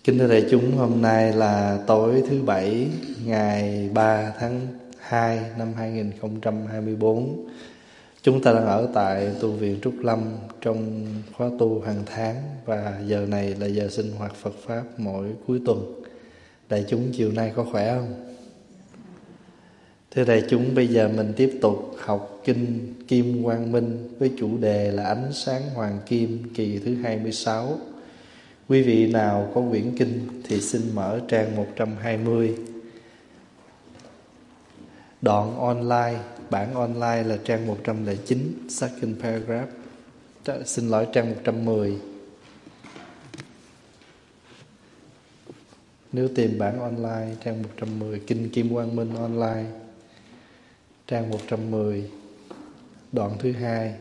Kính thưa đại chúng, hôm nay là tối thứ Bảy ngày 3 tháng 2 năm 2024. Chúng ta đang ở tại tu viện Trúc Lâm trong khóa tu hàng tháng, và giờ này là giờ sinh hoạt Phật Pháp mỗi cuối tuần. Đại chúng chiều nay có khỏe không? Thưa đại chúng, bây giờ mình tiếp tục học Kinh Kim Quang Minh với chủ đề là Ánh Sáng Hoàng Kim kỳ thứ 26. Quý vị nào có quyển kinh thì xin mở trang 120. Đoạn online, bản online là trang 109, second paragraph. Xin lỗi, trang 110. Nếu tìm bản online, trang 110, Kinh Kim Quang Minh online, trang 110, đoạn thứ 2.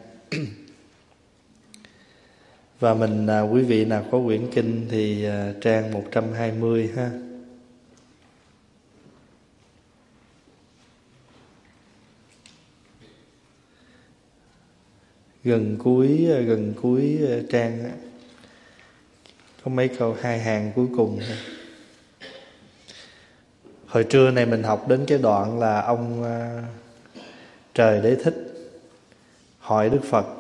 Và quý vị nào có quyển kinh thì trang 120 ha. Gần cuối trang có mấy câu, hai hàng cuối cùng thôi. Hồi trưa này mình học đến cái đoạn là ông Trời Đế Thích hỏi Đức Phật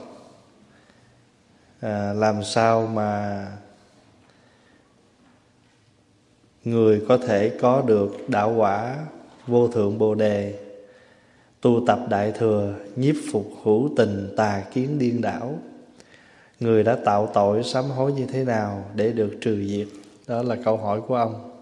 làm sao mà người có thể có được đạo quả vô thượng Bồ Đề, tu tập Đại Thừa, nhiếp phục hữu tình, tà kiến điên đảo. Người đã tạo tội sám hối như thế nào để được trừ diệt? Đó là câu hỏi của ông.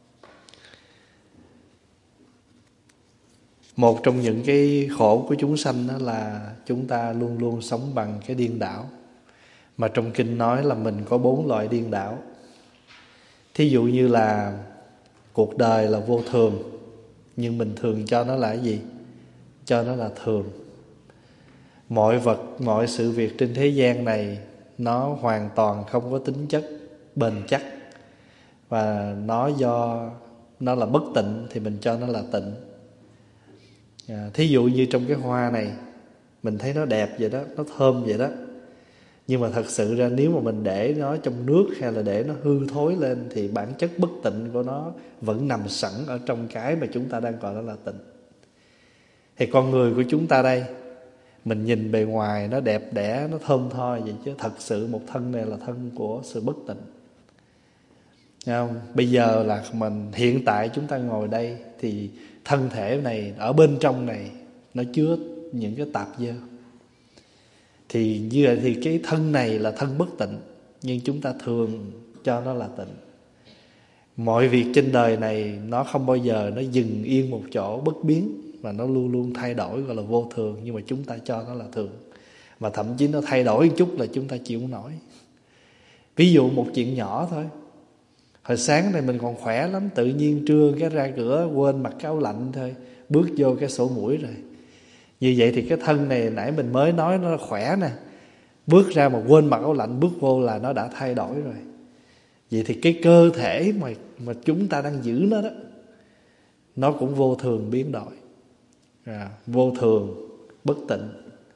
Một trong những cái khổ của chúng sanh đó là chúng ta luôn luôn sống bằng cái điên đảo. Mà trong kinh nói là mình có 4 loại điên đảo. Thí dụ như là cuộc đời là vô thường, nhưng mình thường cho nó là cái gì? Cho nó là thường. Mọi vật, mọi sự việc trên thế gian này nó hoàn toàn không có tính chất bền chắc, và nó là bất tịnh thì mình cho nó là tịnh. Thí dụ như trong cái hoa này, mình thấy nó đẹp vậy đó, nó thơm vậy đó, nhưng mà thật sự ra nếu mà mình để nó trong nước hay là để nó hư thối lên thì bản chất bất tịnh của nó vẫn nằm sẵn ở trong cái mà chúng ta đang gọi đó là tịnh. Thì con người của chúng ta đây, mình nhìn bề ngoài nó đẹp đẽ, nó thơm tho vậy, chứ thật sự một thân này là thân của sự bất tịnh. Thấy không? Bây giờ là mình hiện tại chúng ta ngồi đây thì thân thể này, ở bên trong này nó chứa những cái tạp dơ. Thì như vậy thì cái thân này là thân bất tịnh, nhưng chúng ta thường cho nó là tịnh. Mọi việc trên đời này nó không bao giờ nó dừng yên một chỗ bất biến, mà nó luôn luôn thay đổi, gọi là vô thường. Nhưng mà chúng ta cho nó là thường, mà thậm chí nó thay đổi một chút là chúng ta chịu không nổi. Ví dụ một chuyện nhỏ thôi. Hồi sáng này mình còn khỏe lắm, tự nhiên trưa cái ra cửa quên mặc cái áo lạnh thôi, bước vô cái sổ mũi rồi. Như vậy thì cái thân này nãy mình mới nói nó khỏe nè, bước ra mà quên mặc áo lạnh, bước vô là nó đã thay đổi rồi. Vậy thì cái cơ thể mà chúng ta đang giữ nó đó, nó cũng vô thường biến đổi, vô thường, bất tịnh.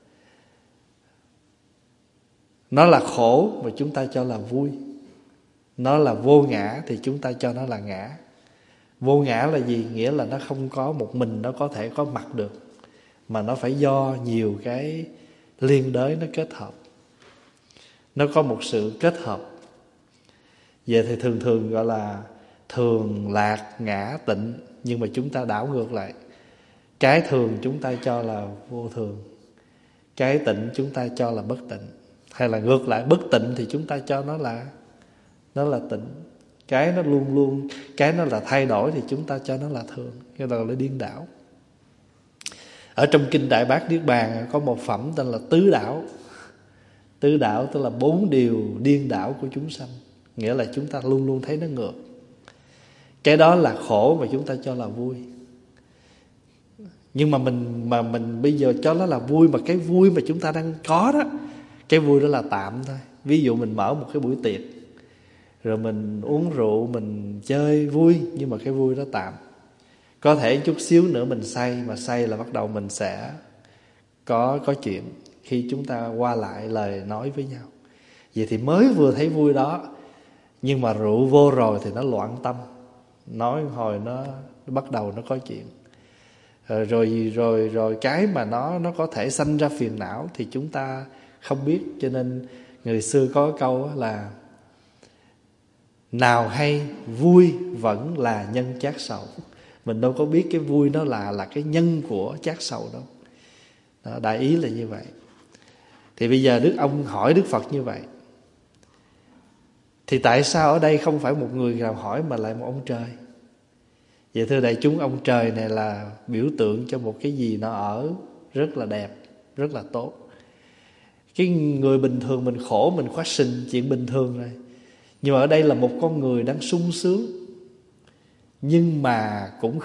Nó là khổ mà chúng ta cho là vui. Nó là vô ngã thì chúng ta cho nó là ngã. Vô ngã là gì? Nghĩa là nó không có một mình nó có thể có mặt được, mà nó phải do nhiều cái liên đới nó kết hợp. Nó có một sự kết hợp. Vậy thì thường gọi là thường, lạc, ngã, tịnh. Nhưng mà chúng ta đảo ngược lại. Cái thường chúng ta cho là vô thường, cái tịnh chúng ta cho là bất tịnh. Hay là ngược lại, bất tịnh thì chúng ta cho nó là tịnh. Cái nó luôn luôn, cái nó là thay đổi thì chúng ta cho nó là thường. Cái đó là điên đảo. Ở trong Kinh Đại Bát Niết Bàn có một phẩm tên là tứ đảo. Tứ đảo tức là 4 điều điên đảo của chúng sanh. Nghĩa là chúng ta luôn luôn thấy nó ngược. Cái đó là khổ mà chúng ta cho là vui. Nhưng mà mình bây giờ cho nó là vui, mà cái vui mà chúng ta đang có đó, cái vui đó là tạm thôi. Ví dụ mình mở một cái buổi tiệc, rồi mình uống rượu, mình chơi vui, nhưng mà cái vui đó tạm. Có thể chút xíu nữa mình say, mà say là bắt đầu mình sẽ có chuyện khi chúng ta qua lại lời nói với nhau. Vậy thì mới vừa thấy vui đó, Nhưng mà rượu vô rồi thì nó loạn tâm, nói hồi nó bắt đầu nó có chuyện. Rồi cái mà nó có thể sanh ra phiền não thì chúng ta không biết. Cho nên người xưa có câu là nào hay vui vẫn là nhân chát sầu. Mình đâu có biết cái vui nó là cái nhân của chát sầu đâu. Đó, đại ý là như vậy. Thì bây giờ ông hỏi Đức Phật như vậy, thì tại sao ở đây không phải một người nào hỏi mà lại một ông trời? Vậy thưa đại chúng, ông trời này là biểu tượng cho một cái gì nó ở rất là đẹp, rất là tốt. Cái người bình thường mình khổ, mình phát sinh chuyện bình thường rồi. Nhưng mà ở đây là một con người đang sung sướng, nhưng mà cũng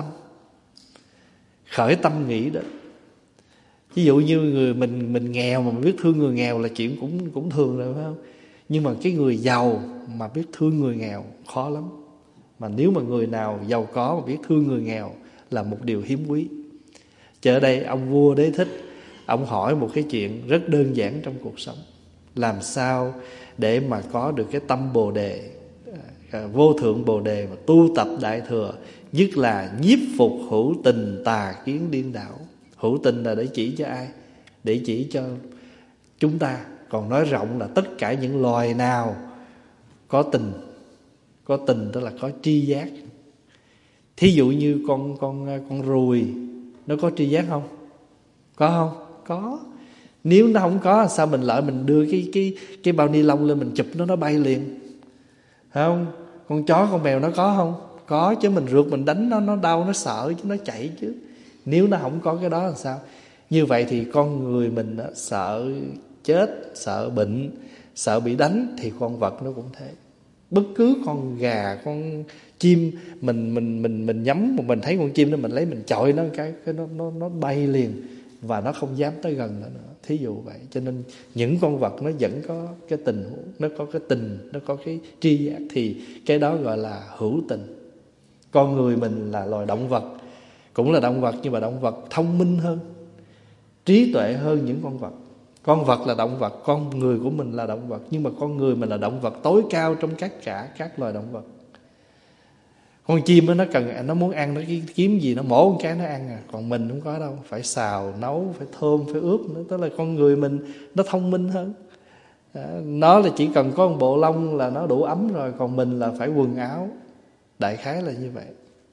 khởi tâm nghĩ đến. Ví dụ như người mình nghèo mà mình biết thương người nghèo là chuyện cũng thường rồi, phải không? Nhưng mà cái người giàu mà biết thương người nghèo khó lắm. Mà nếu mà người nào giàu có mà biết thương người nghèo là một điều hiếm quý. Chứ ở đây ông vua Đế Thích, ông hỏi một cái chuyện rất đơn giản trong cuộc sống: làm sao để mà có được cái tâm Bồ Đề, vô thượng Bồ Đề, mà tu tập Đại Thừa, nhất là nhiếp phục hữu tình tà kiến điên đảo. Hữu tình là để chỉ cho ai? Để chỉ cho chúng ta. Còn nói rộng là tất cả những loài nào có tình. Có tình tức là có tri giác. Thí dụ như con ruồi, nó có tri giác không? Có không? Có. Nếu nó không có, sao mình lỡ mình đưa cái bao ni lông lên mình chụp nó bay liền, phải không? Con chó con mèo nó có không? Có chứ. Mình rượt mình đánh nó đau, nó sợ chứ, nó chạy chứ. Nếu nó không có cái đó là sao? Như vậy thì con người mình sợ chết, sợ bệnh, sợ bị đánh, thì con vật nó cũng thế. Bất cứ con gà, con chim, mình nhắm mà mình thấy con chim đó, mình lấy mình chọi nó cái nó bay liền, và nó không dám tới gần nữa. Thí dụ vậy. Cho nên những con vật nó vẫn có cái tình huống, nó có cái tình, nó có cái tri giác, thì cái đó gọi là hữu tình. Con người mình là loài động vật, cũng là động vật, nhưng mà động vật thông minh hơn, trí tuệ hơn những con vật. Con vật là động vật, con người của mình là động vật, nhưng mà con người mình là động vật tối cao trong cả các loài động vật. Con chim đó, nó muốn ăn, nó kiếm gì nó mổ một cái nó ăn à. Còn mình không có đâu, phải xào, nấu, phải thơm, phải ướp nữa. Tức là con người mình nó thông minh hơn. Nó là chỉ cần có một bộ lông là nó đủ ấm rồi, còn mình là phải quần áo. Đại khái là như vậy.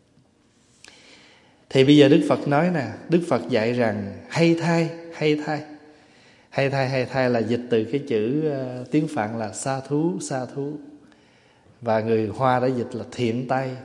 Thì bây giờ Đức Phật nói nè, Đức Phật dạy rằng hay thai là dịch từ cái chữ tiếng Phạn là sa thú. Và người Hoa đã dịch là thiện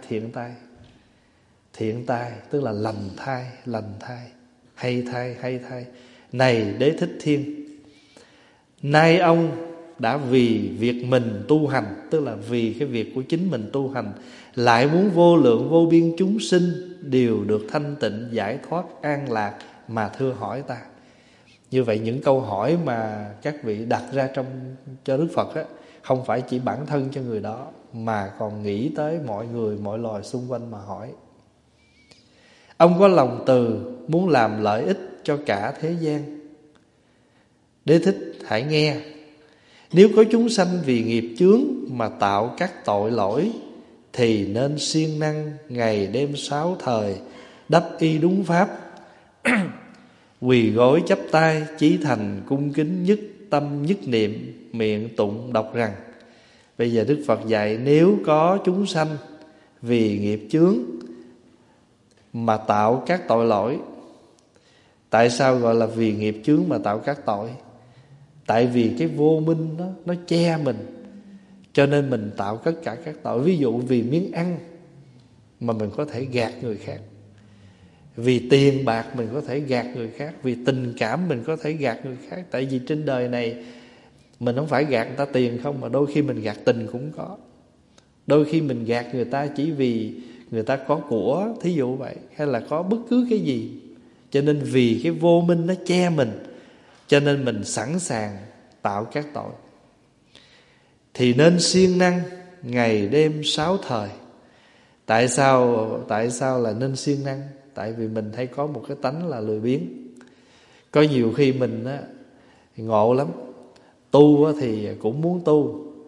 tai, tức là lành thai. Hay thai. Này Đế Thích Thiên, nay ông đã vì việc mình tu hành, tức là vì cái việc của chính mình tu hành, lại muốn vô lượng vô biên chúng sinh đều được thanh tịnh, giải thoát, an lạc mà thưa hỏi ta. Như vậy những câu hỏi mà các vị đặt ra cho Đức Phật á, không phải chỉ bản thân cho người đó, mà còn nghĩ tới mọi người, mọi loài xung quanh mà hỏi. Ông có lòng từ muốn làm lợi ích cho cả thế gian. Đế Thích hãy nghe. Nếu có chúng sanh vì nghiệp chướng mà tạo các tội lỗi, thì nên siêng năng ngày đêm 6 thời, đắp y đúng pháp, quỳ gối chắp tay, chí thành cung kính, nhất tâm nhất niệm, miệng tụng đọc rằng. Bây giờ Đức Phật dạy nếu có chúng sanh vì nghiệp chướng mà tạo các tội lỗi. Tại sao gọi là vì nghiệp chướng mà tạo các tội? Tại vì cái vô minh đó, nó che mình, cho nên mình tạo tất cả các tội. Ví dụ vì miếng ăn mà mình có thể gạt người khác, vì tiền bạc mình có thể gạt người khác, vì tình cảm mình có thể gạt người khác. Tại vì trên đời này mình không phải gạt người ta tiền không, mà đôi khi mình gạt tình cũng có. Đôi khi mình gạt người ta chỉ vì người ta có của, thí dụ vậy, hay là có bất cứ cái gì. Cho nên vì cái vô minh nó che mình, cho nên mình sẵn sàng tạo các tội. Thì nên siêng năng ngày đêm 6 thời. Tại sao là nên siêng năng? Tại vì mình hay có một cái tánh là lười biếng. Có nhiều khi mình ngộ lắm, tu thì cũng muốn tu,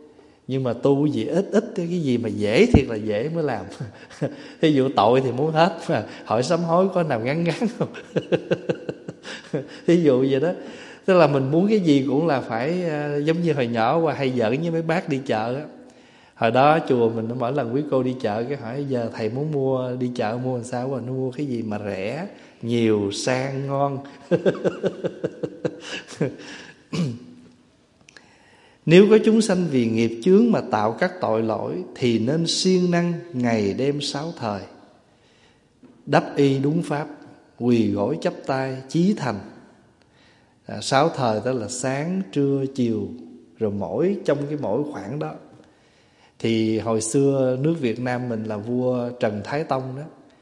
Nhưng mà tu gì ít ít, cái gì mà dễ thiệt là dễ mới làm. Thí dụ tội thì muốn hết, mà hỏi sám hối có nào ngắn ngắn không? Thí dụ vậy đó. Tức là mình muốn cái gì cũng là phải giống như hồi nhỏ qua hay giỡn với mấy bác đi chợ á. Hồi đó chùa mình mỗi lần quý cô đi chợ cái hỏi giờ thầy muốn mua đi chợ mua làm sao, mà nó mua cái gì mà rẻ, nhiều, sang, ngon. Nếu có chúng sanh vì nghiệp chướng mà tạo các tội lỗi thì nên siêng năng ngày đêm 6 thời, đắp y đúng pháp, quỳ gối chắp tay chí thành. 6 thời đó là sáng, trưa, chiều, rồi trong cái mỗi khoảng đó. Thì hồi xưa nước Việt Nam mình là vua Trần Thái Tông đó,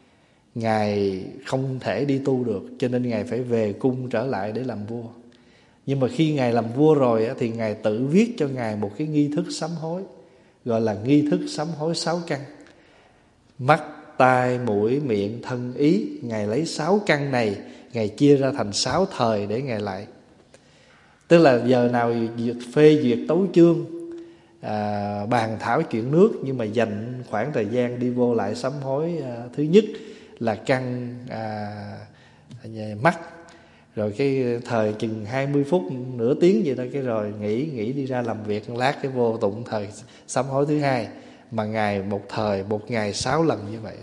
Ngài không thể đi tu được, cho nên Ngài phải về cung trở lại để làm vua. Nhưng mà khi Ngài làm vua rồi thì Ngài tự viết cho Ngài một cái nghi thức sám hối, gọi là nghi thức sám hối 6 căn. Mắt, tai, mũi, miệng, thân, ý. Ngài lấy 6 căn này, Ngài chia ra thành 6 thời để Ngài lại. Tức là giờ nào phê duyệt tấu chương, bàn thảo chuyện nước, nhưng mà dành khoảng thời gian đi vô lại sám hối. Thứ nhất là căn mắt, rồi cái thời chừng 20 phút nửa tiếng vậy đó, cái rồi nghỉ đi ra làm việc một lát, cái vô tụng thời sám hối thứ hai. Mà Ngài một ngày 6 lần như vậy,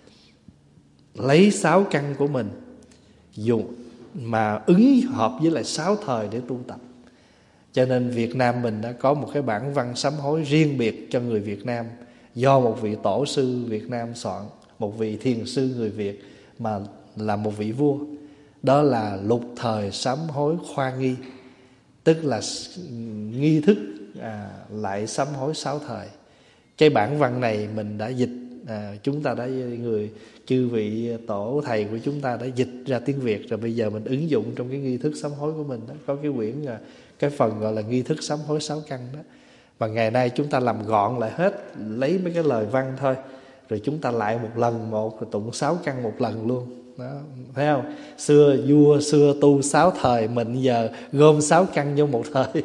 lấy 6 căn của mình dùng mà ứng hợp với lại 6 thời để tu tập. Cho nên Việt Nam mình đã có một cái bản văn sám hối riêng biệt cho người Việt Nam, do một vị tổ sư Việt Nam soạn, một vị thiền sư người Việt mà là một vị vua. Đó là Lục Thời Sám Hối Khoa Nghi, tức là nghi thức lại sám hối 6 thời. Cái bản văn này mình đã dịch, chúng ta đã chư vị tổ thầy của chúng ta đã dịch ra tiếng Việt rồi. Bây giờ mình ứng dụng trong cái nghi thức sám hối của mình đó. Có cái quyển, cái phần gọi là nghi thức sám hối 6 căn đó. Và ngày nay chúng ta làm gọn lại hết, lấy mấy cái lời văn thôi, rồi chúng ta lại một lần một, rồi tụng 6 căn một lần luôn đó, thấy không? Vua xưa tu 6 thời, mình giờ gom 6 căn vô một thời.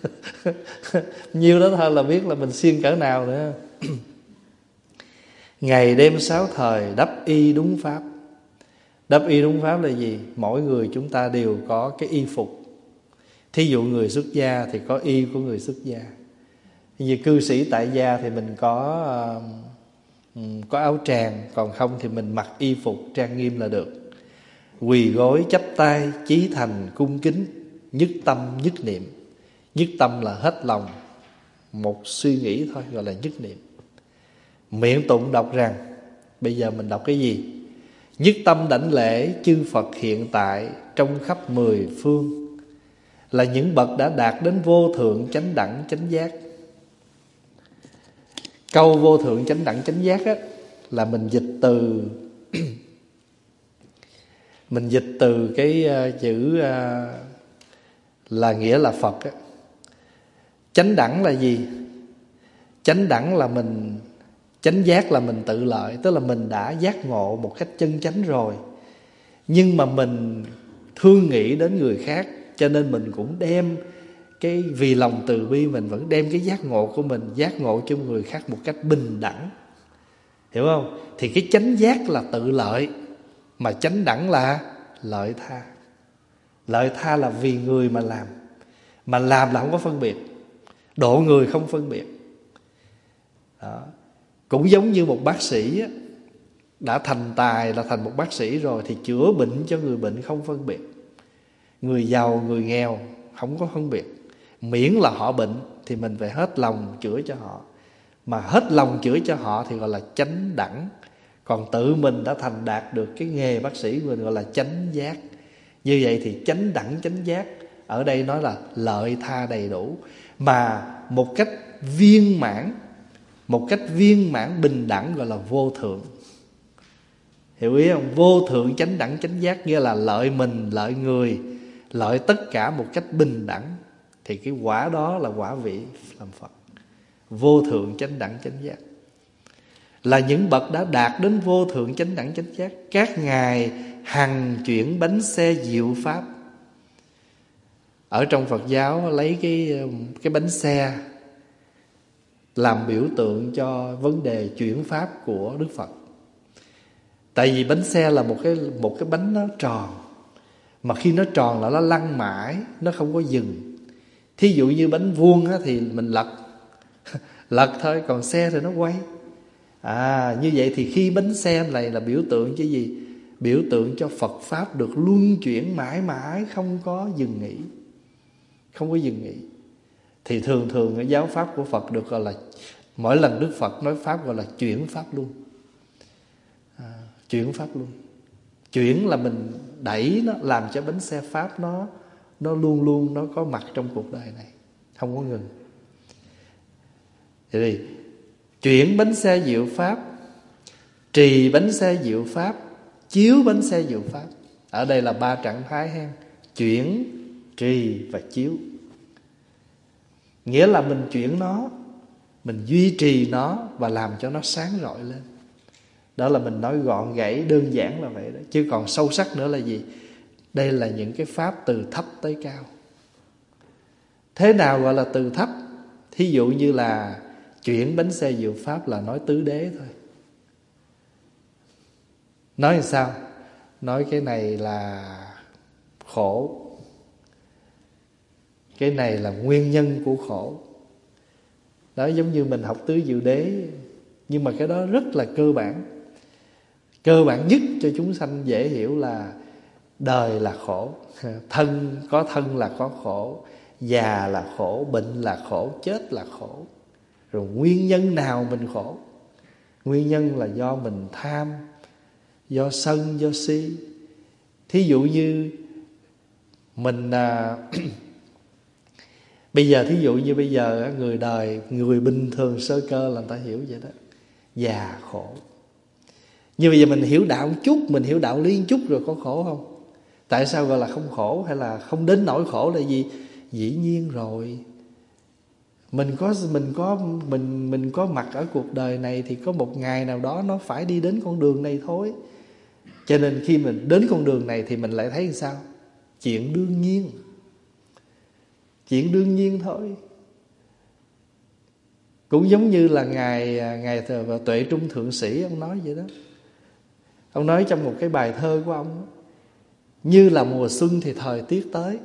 Nhiêu đó thôi là biết là mình siêng cỡ nào nữa. Ngày đêm 6 thời đắp y đúng pháp. Đắp y đúng pháp là gì? Mỗi người chúng ta đều có cái y phục. Thí dụ người xuất gia thì có y của người xuất gia. Vì cư sĩ tại gia thì mình có áo tràng, còn không thì mình mặc y phục trang nghiêm là được. Quỳ gối chắp tay chí thành cung kính, nhất tâm nhất niệm. Nhất tâm là hết lòng, một suy nghĩ thôi, gọi là nhất niệm. Miệng tụng đọc rằng, bây giờ mình đọc cái gì? Nhất tâm đảnh lễ chư Phật hiện tại trong khắp 10 phương, là những bậc đã đạt đến vô thượng chánh đẳng chánh giác. Câu vô thượng chánh đẳng chánh giác á, là mình dịch từ cái chữ là nghĩa là Phật á. Chánh đẳng là gì? Chánh đẳng là mình, chánh giác là mình tự lợi, tức là mình đã giác ngộ một cách chân chánh rồi, nhưng mà mình thương nghĩ đến người khác, cho nên mình cũng đem cái vì lòng từ bi, mình vẫn đem cái giác ngộ của mình giác ngộ cho người khác một cách bình đẳng, hiểu không? Thì cái chánh giác là tự lợi, mà chánh đẳng là lợi tha. Lợi tha là vì người mà làm là không có phân biệt, độ người không phân biệt đó. Cũng giống như một bác sĩ á, đã thành tài là thành một bác sĩ rồi, thì chữa bệnh cho người bệnh không phân biệt, người giàu người nghèo không có phân biệt. Miễn là họ bệnh thì mình phải hết lòng chữa cho họ, mà hết lòng chữa cho họ thì gọi là chánh đẳng. Còn tự mình đã thành đạt được cái nghề bác sĩ mình gọi là chánh giác. Như vậy thì chánh đẳng chánh giác ở đây nói là lợi tha đầy đủ, mà một cách viên mãn bình đẳng, gọi là vô thượng. Hiểu ý không? Vô thượng chánh đẳng chánh giác nghĩa là lợi mình, lợi người, lợi tất cả một cách bình đẳng, thì cái quả đó là quả vị làm Phật. Vô thượng chánh đẳng chánh giác là những bậc đã đạt đến vô thượng chánh đẳng chánh giác. Các ngài hằng chuyển bánh xe diệu pháp. Ở trong Phật giáo lấy cái bánh xe làm biểu tượng cho vấn đề chuyển pháp của Đức Phật. Tại vì bánh xe là một cái bánh nó tròn, mà khi nó tròn là nó lăn mãi, nó không có dừng. Thí dụ như bánh vuông á, thì mình lật thôi, còn xe thì nó quay. Như vậy thì khi bánh xe này là biểu tượng cho gì? Biểu tượng cho Phật Pháp được luân chuyển mãi mãi, không có dừng nghỉ. Không có dừng nghỉ. Thì thường cái giáo Pháp của Phật được gọi là, mỗi lần Đức Phật nói Pháp gọi là chuyển Pháp luân. Chuyển Pháp luân. Chuyển là mình đẩy nó, làm cho bánh xe Pháp nó luôn luôn nó có mặt trong cuộc đời này, không có ngừng. Vậy thì chuyển bánh xe diệu Pháp, trì bánh xe diệu Pháp, chiếu bánh xe diệu Pháp. Ở đây là 3 trạng thái ha: chuyển, trì và chiếu. Nghĩa là mình chuyển nó, mình duy trì nó và làm cho nó sáng rọi lên. Đó là mình nói gọn gãy, đơn giản là vậy đó. Chứ còn sâu sắc nữa là gì? Đây là những cái pháp từ thấp tới cao. Thế nào gọi là từ thấp? Thí dụ như là chuyển bánh xe diệu Pháp là nói tứ đế thôi. Nói làm sao? Nói cái này là khổ, cái này là nguyên nhân của khổ. Đó, giống như mình học tứ diệu đế. Nhưng mà cái đó rất là cơ bản. Cơ bản nhất cho chúng sanh dễ hiểu là đời là khổ. Có thân là có khổ, già là khổ, bệnh là khổ, chết là khổ. Rồi nguyên nhân nào mình khổ? Nguyên nhân là do mình tham, do sân, do si. Thí dụ như mình bây giờ thí dụ như bây giờ người đời, người bình thường sơ cơ là người ta hiểu vậy đó. Già khổ. Nhưng bây giờ mình hiểu đạo một chút, mình hiểu đạo lý một chút rồi có khổ không? Tại sao gọi là không khổ hay là không đến nỗi khổ là gì? Dĩ nhiên rồi. Mình có mặt ở cuộc đời này thì có một ngày nào đó nó phải đi đến con đường này thôi. Cho nên khi mình đến con đường này thì mình lại thấy sao? Chuyện đương nhiên. Chuyện đương nhiên thôi. Cũng giống như là ngài Tuệ Trung Thượng Sĩ ông nói vậy đó. Ông nói trong một cái bài thơ của ông đó, như là mùa xuân thì thời tiết tới.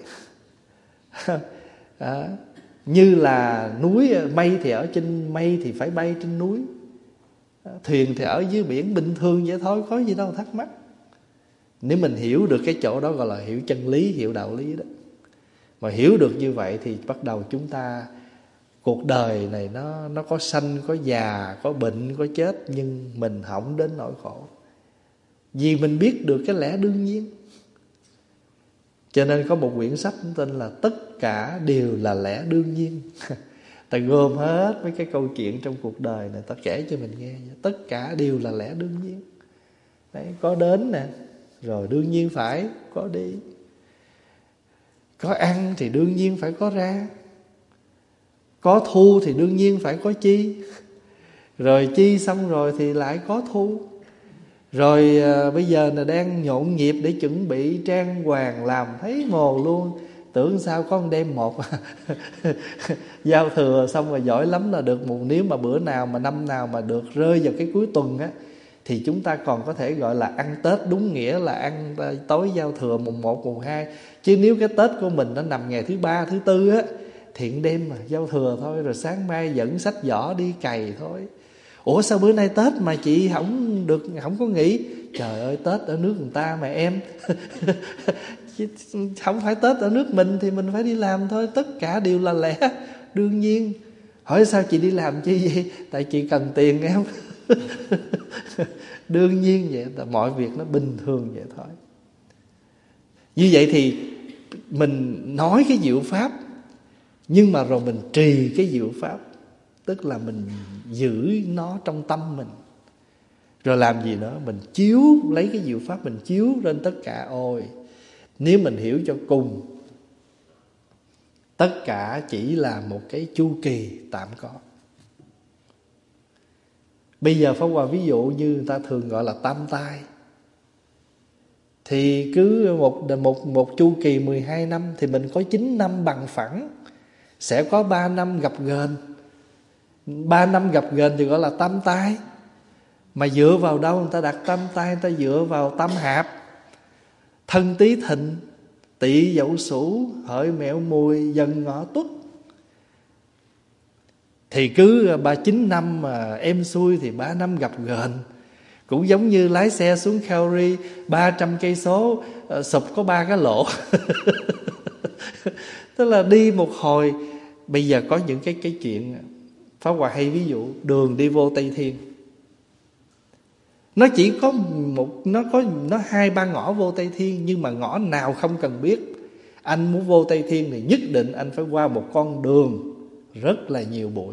Như là núi, mây thì ở trên mây thì phải bay trên núi, thuyền thì ở dưới biển, bình thường vậy thôi, có gì đâu thắc mắc. Nếu mình hiểu được cái chỗ đó gọi là hiểu chân lý, hiểu đạo lý đó. Mà hiểu được như vậy thì bắt đầu chúng ta, cuộc đời này nó có sanh, có già, có bệnh, có chết, nhưng mình không đến nỗi khổ. Vì mình biết được cái lẽ đương nhiên. Cho nên có một quyển sách tên là Tất cả đều là lẽ đương nhiên. Ta gom hết mấy cái câu chuyện trong cuộc đời này, ta kể cho mình nghe. Tất cả đều là lẽ đương nhiên. Đấy, có đến nè, rồi đương nhiên phải có đi. Có ăn thì đương nhiên phải có ra. Có thu thì đương nhiên phải có chi. Rồi chi xong rồi thì lại có thu. Rồi bây giờ là đang nhộn nhịp để chuẩn bị trang hoàng, làm thấy mồ luôn. Tưởng sao có một đêm một giao thừa xong rồi giỏi lắm là được một. Nếu mà bữa nào mà năm nào mà được rơi vào cái cuối tuần á, thì chúng ta còn có thể gọi là ăn Tết đúng nghĩa, là ăn tối giao thừa mùng 1, mùng 2. Chứ nếu cái Tết của mình nó nằm ngày thứ 3, thứ 4 á, thì đêm mà giao thừa thôi, rồi sáng mai dẫn sách giỏ đi cày thôi. Ủa sao bữa nay Tết mà chị không có nghỉ? Trời ơi, Tết ở nước người ta mà em. Không phải Tết ở nước mình thì mình phải đi làm thôi. Tất cả đều là lẽ đương nhiên. Hỏi sao chị đi làm chi vậy? Tại chị cần tiền em. Đương nhiên vậy. Mọi việc nó bình thường vậy thôi. Như vậy thì mình nói cái diệu pháp, nhưng mà rồi mình trì cái diệu pháp. Tức là mình giữ nó trong tâm mình. Rồi làm gì nữa? Mình chiếu, lấy cái diệu pháp mình chiếu lên tất cả. Ôi, nếu mình hiểu cho cùng, tất cả chỉ là một cái chu kỳ tạm có. Bây giờ Pháp Hòa ví dụ như người ta thường gọi là tam tai. Thì cứ một chu kỳ 12 năm thì mình có 9 năm bằng phẳng, sẽ có 3 năm gặp gềnh. 3 năm gặp gền thì gọi là tam tai. Mà dựa vào đâu người ta đặt tam tai? Người ta dựa vào tam hạp: thân tý thìn, tỵ dậu sửu, hợi mẹo mùi, dần ngọ tuất. Thì cứ 39 năm mà em xui thì 3 năm gặp gền. Cũng giống như lái xe xuống Calgary 300 cây số, sụp có 3 cái lỗ. Tức là đi một hồi. Bây giờ có những cái chuyện Pháp Hòa hay ví dụ đường đi vô Tây Thiên. Nó chỉ có nó 2-3 ngõ vô Tây Thiên, nhưng mà ngõ nào không cần biết. Anh muốn vô Tây Thiên thì nhất định anh phải qua một con đường rất là nhiều bụi.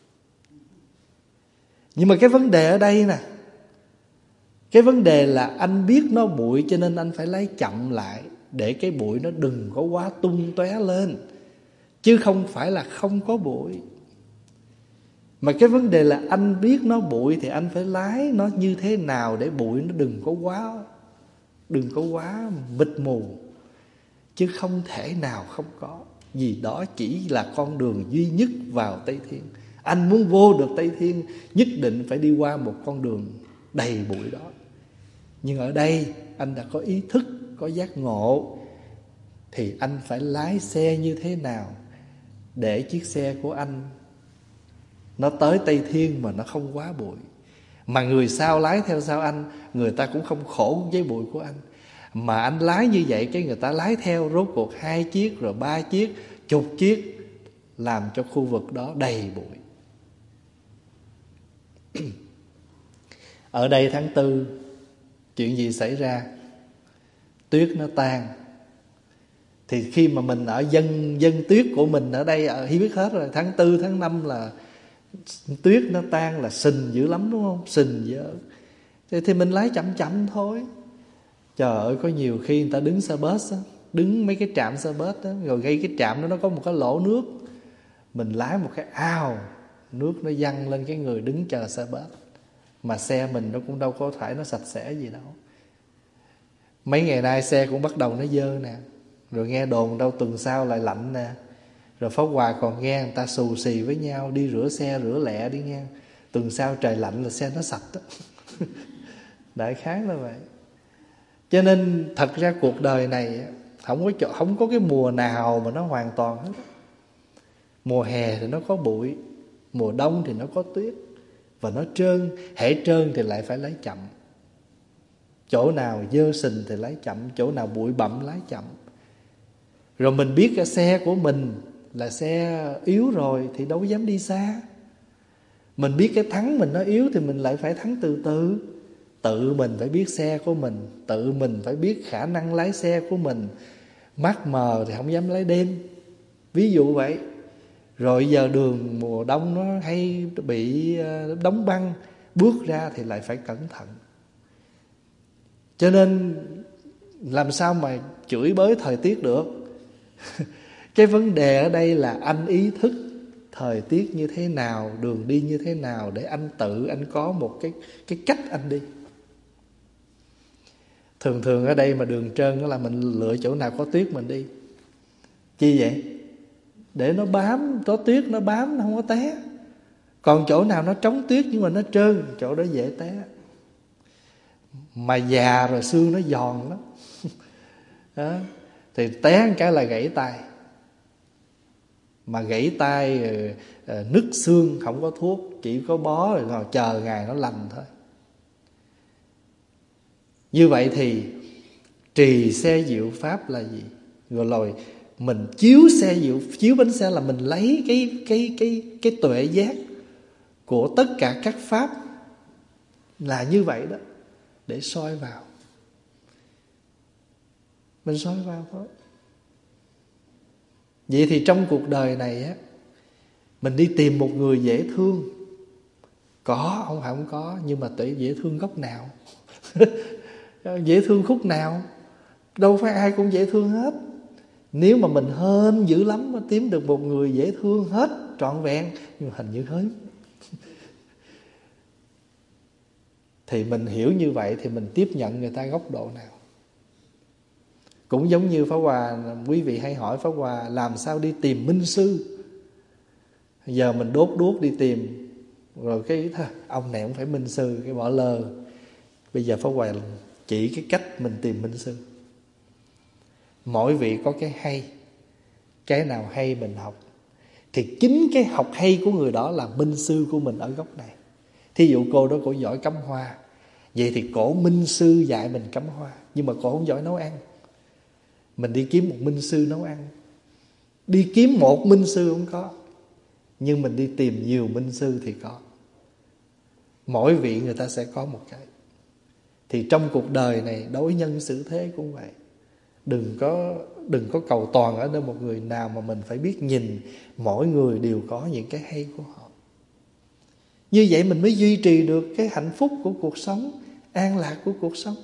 Nhưng mà cái vấn đề ở đây nè, cái vấn đề là anh biết nó bụi cho nên anh phải lái chậm lại, để cái bụi nó đừng có quá tung tóe lên. Chứ không phải là không có bụi. Mà cái vấn đề là anh biết nó bụi thì anh phải lái nó như thế nào để bụi nó đừng có quá mịt mù. Chứ không thể nào không có. Vì đó chỉ là con đường duy nhất vào Tây Thiên. Anh muốn vô được Tây Thiên nhất định phải đi qua một con đường đầy bụi đó. Nhưng ở đây anh đã có ý thức, có giác ngộ, thì anh phải lái xe như thế nào để chiếc xe của anh nó tới Tây Thiên mà nó không quá bụi. Mà người sau lái theo sau anh, người ta cũng không khổ với bụi của anh. Mà anh lái như vậy, cái người ta lái theo, rốt cuộc 2 chiếc, rồi 3 chiếc, chục chiếc, làm cho khu vực đó đầy bụi. Ở đây tháng 4, chuyện gì xảy ra? Tuyết nó tan. Thì khi mà mình ở dân tuyết của mình ở đây Hi biết hết rồi. Tháng 4, tháng 5 là tuyết nó tan là sình dữ lắm, đúng không? Sình dữ. Thì mình lái chậm chậm thôi. Trời ơi, có nhiều khi người ta đứng xe bus á, đứng mấy cái trạm xe bus á, rồi ngay cái trạm đó nó có một cái lỗ nước. Mình lái một cái ao, nước nó văng lên cái người đứng chờ xe bus. Mà xe mình nó cũng đâu có phải nó sạch sẽ gì đâu. Mấy ngày nay xe cũng bắt đầu nó dơ nè. Rồi nghe đồn đâu tuần sau lại lạnh nè. Rồi Pháp Hòa còn nghe người ta xù xì với nhau, đi rửa xe rửa lẹ đi nghe. Tuần sau trời lạnh là xe nó sạch đó. Đại khái là vậy. Cho nên thật ra cuộc đời này không có cái mùa nào mà nó hoàn toàn hết. Mùa hè thì nó có bụi, mùa đông thì nó có tuyết. Và nó trơn, hễ trơn thì lại phải lái chậm. Chỗ nào dơ sình thì lái chậm, chỗ nào bụi bặm lái chậm. Rồi mình biết cái xe của mình là xe yếu rồi thì đâu dám đi xa. Mình biết cái thắng mình nó yếu thì mình lại phải thắng từ từ. Tự mình phải biết xe của mình, tự mình phải biết khả năng lái xe của mình. Mắt mờ thì không dám lái đêm, ví dụ vậy. Rồi giờ đường mùa đông nó hay bị đóng băng, bước ra thì lại phải cẩn thận. Cho nên làm sao mà chửi bới thời tiết được. Cái vấn đề ở đây là anh ý thức thời tiết như thế nào, đường đi như thế nào, để anh có một cái cách anh đi. Thường ở đây mà đường trơn đó là mình lựa chỗ nào có tuyết mình đi. Chi vậy? Để nó bám, có tuyết nó bám, nó không có té. Còn chỗ nào nó trống tuyết nhưng mà nó trơn, chỗ đó dễ té. Mà già rồi xương nó giòn lắm. Đó. Thì té một cái là gãy tay. Mà gãy tay nứt xương không có thuốc, chỉ có bó rồi ngồi chờ ngày nó lành thôi. Như vậy thì trì xe diệu pháp là gì? Rồi mình chiếu bánh xe là mình lấy cái tuệ giác của tất cả các pháp là như vậy đó, để soi vào. Mình soi vào thôi. Vậy thì trong cuộc đời này á, mình đi tìm một người dễ thương. Có, không phải không có, nhưng mà tùy dễ thương góc nào. Dễ thương khúc nào. Đâu phải ai cũng dễ thương hết. Nếu mà mình hên dữ lắm mà tìm được một người dễ thương hết trọn vẹn, nhưng mà hình như hên. Thì mình hiểu như vậy thì mình tiếp nhận người ta góc độ nào. Cũng giống như Pháp Hòa, quý vị hay hỏi Pháp Hòa làm sao đi tìm minh sư. Giờ mình đốt đuốc đi tìm Rồi cái thôi, ông này không phải minh sư, cái bỏ lơ. Bây giờ Pháp Hòa chỉ cái cách mình tìm minh sư. Mỗi vị có cái hay, cái nào hay mình học. Thì chính cái học hay của người đó là minh sư của mình ở góc này. Thí dụ cô đó cổ giỏi cắm hoa, vậy thì cổ minh sư dạy mình cắm hoa. Nhưng mà cổ không giỏi nấu ăn, mình đi kiếm một minh sư nấu ăn. Đi kiếm một minh sư không có, nhưng mình đi tìm nhiều minh sư thì có. Mỗi vị người ta sẽ có một cái. Thì trong cuộc đời này đối nhân xử thế cũng vậy. Đừng có cầu toàn ở nơi một người nào, mà mình phải biết nhìn mỗi người đều có những cái hay của họ. Như vậy mình mới duy trì được cái hạnh phúc của cuộc sống, an lạc của cuộc sống.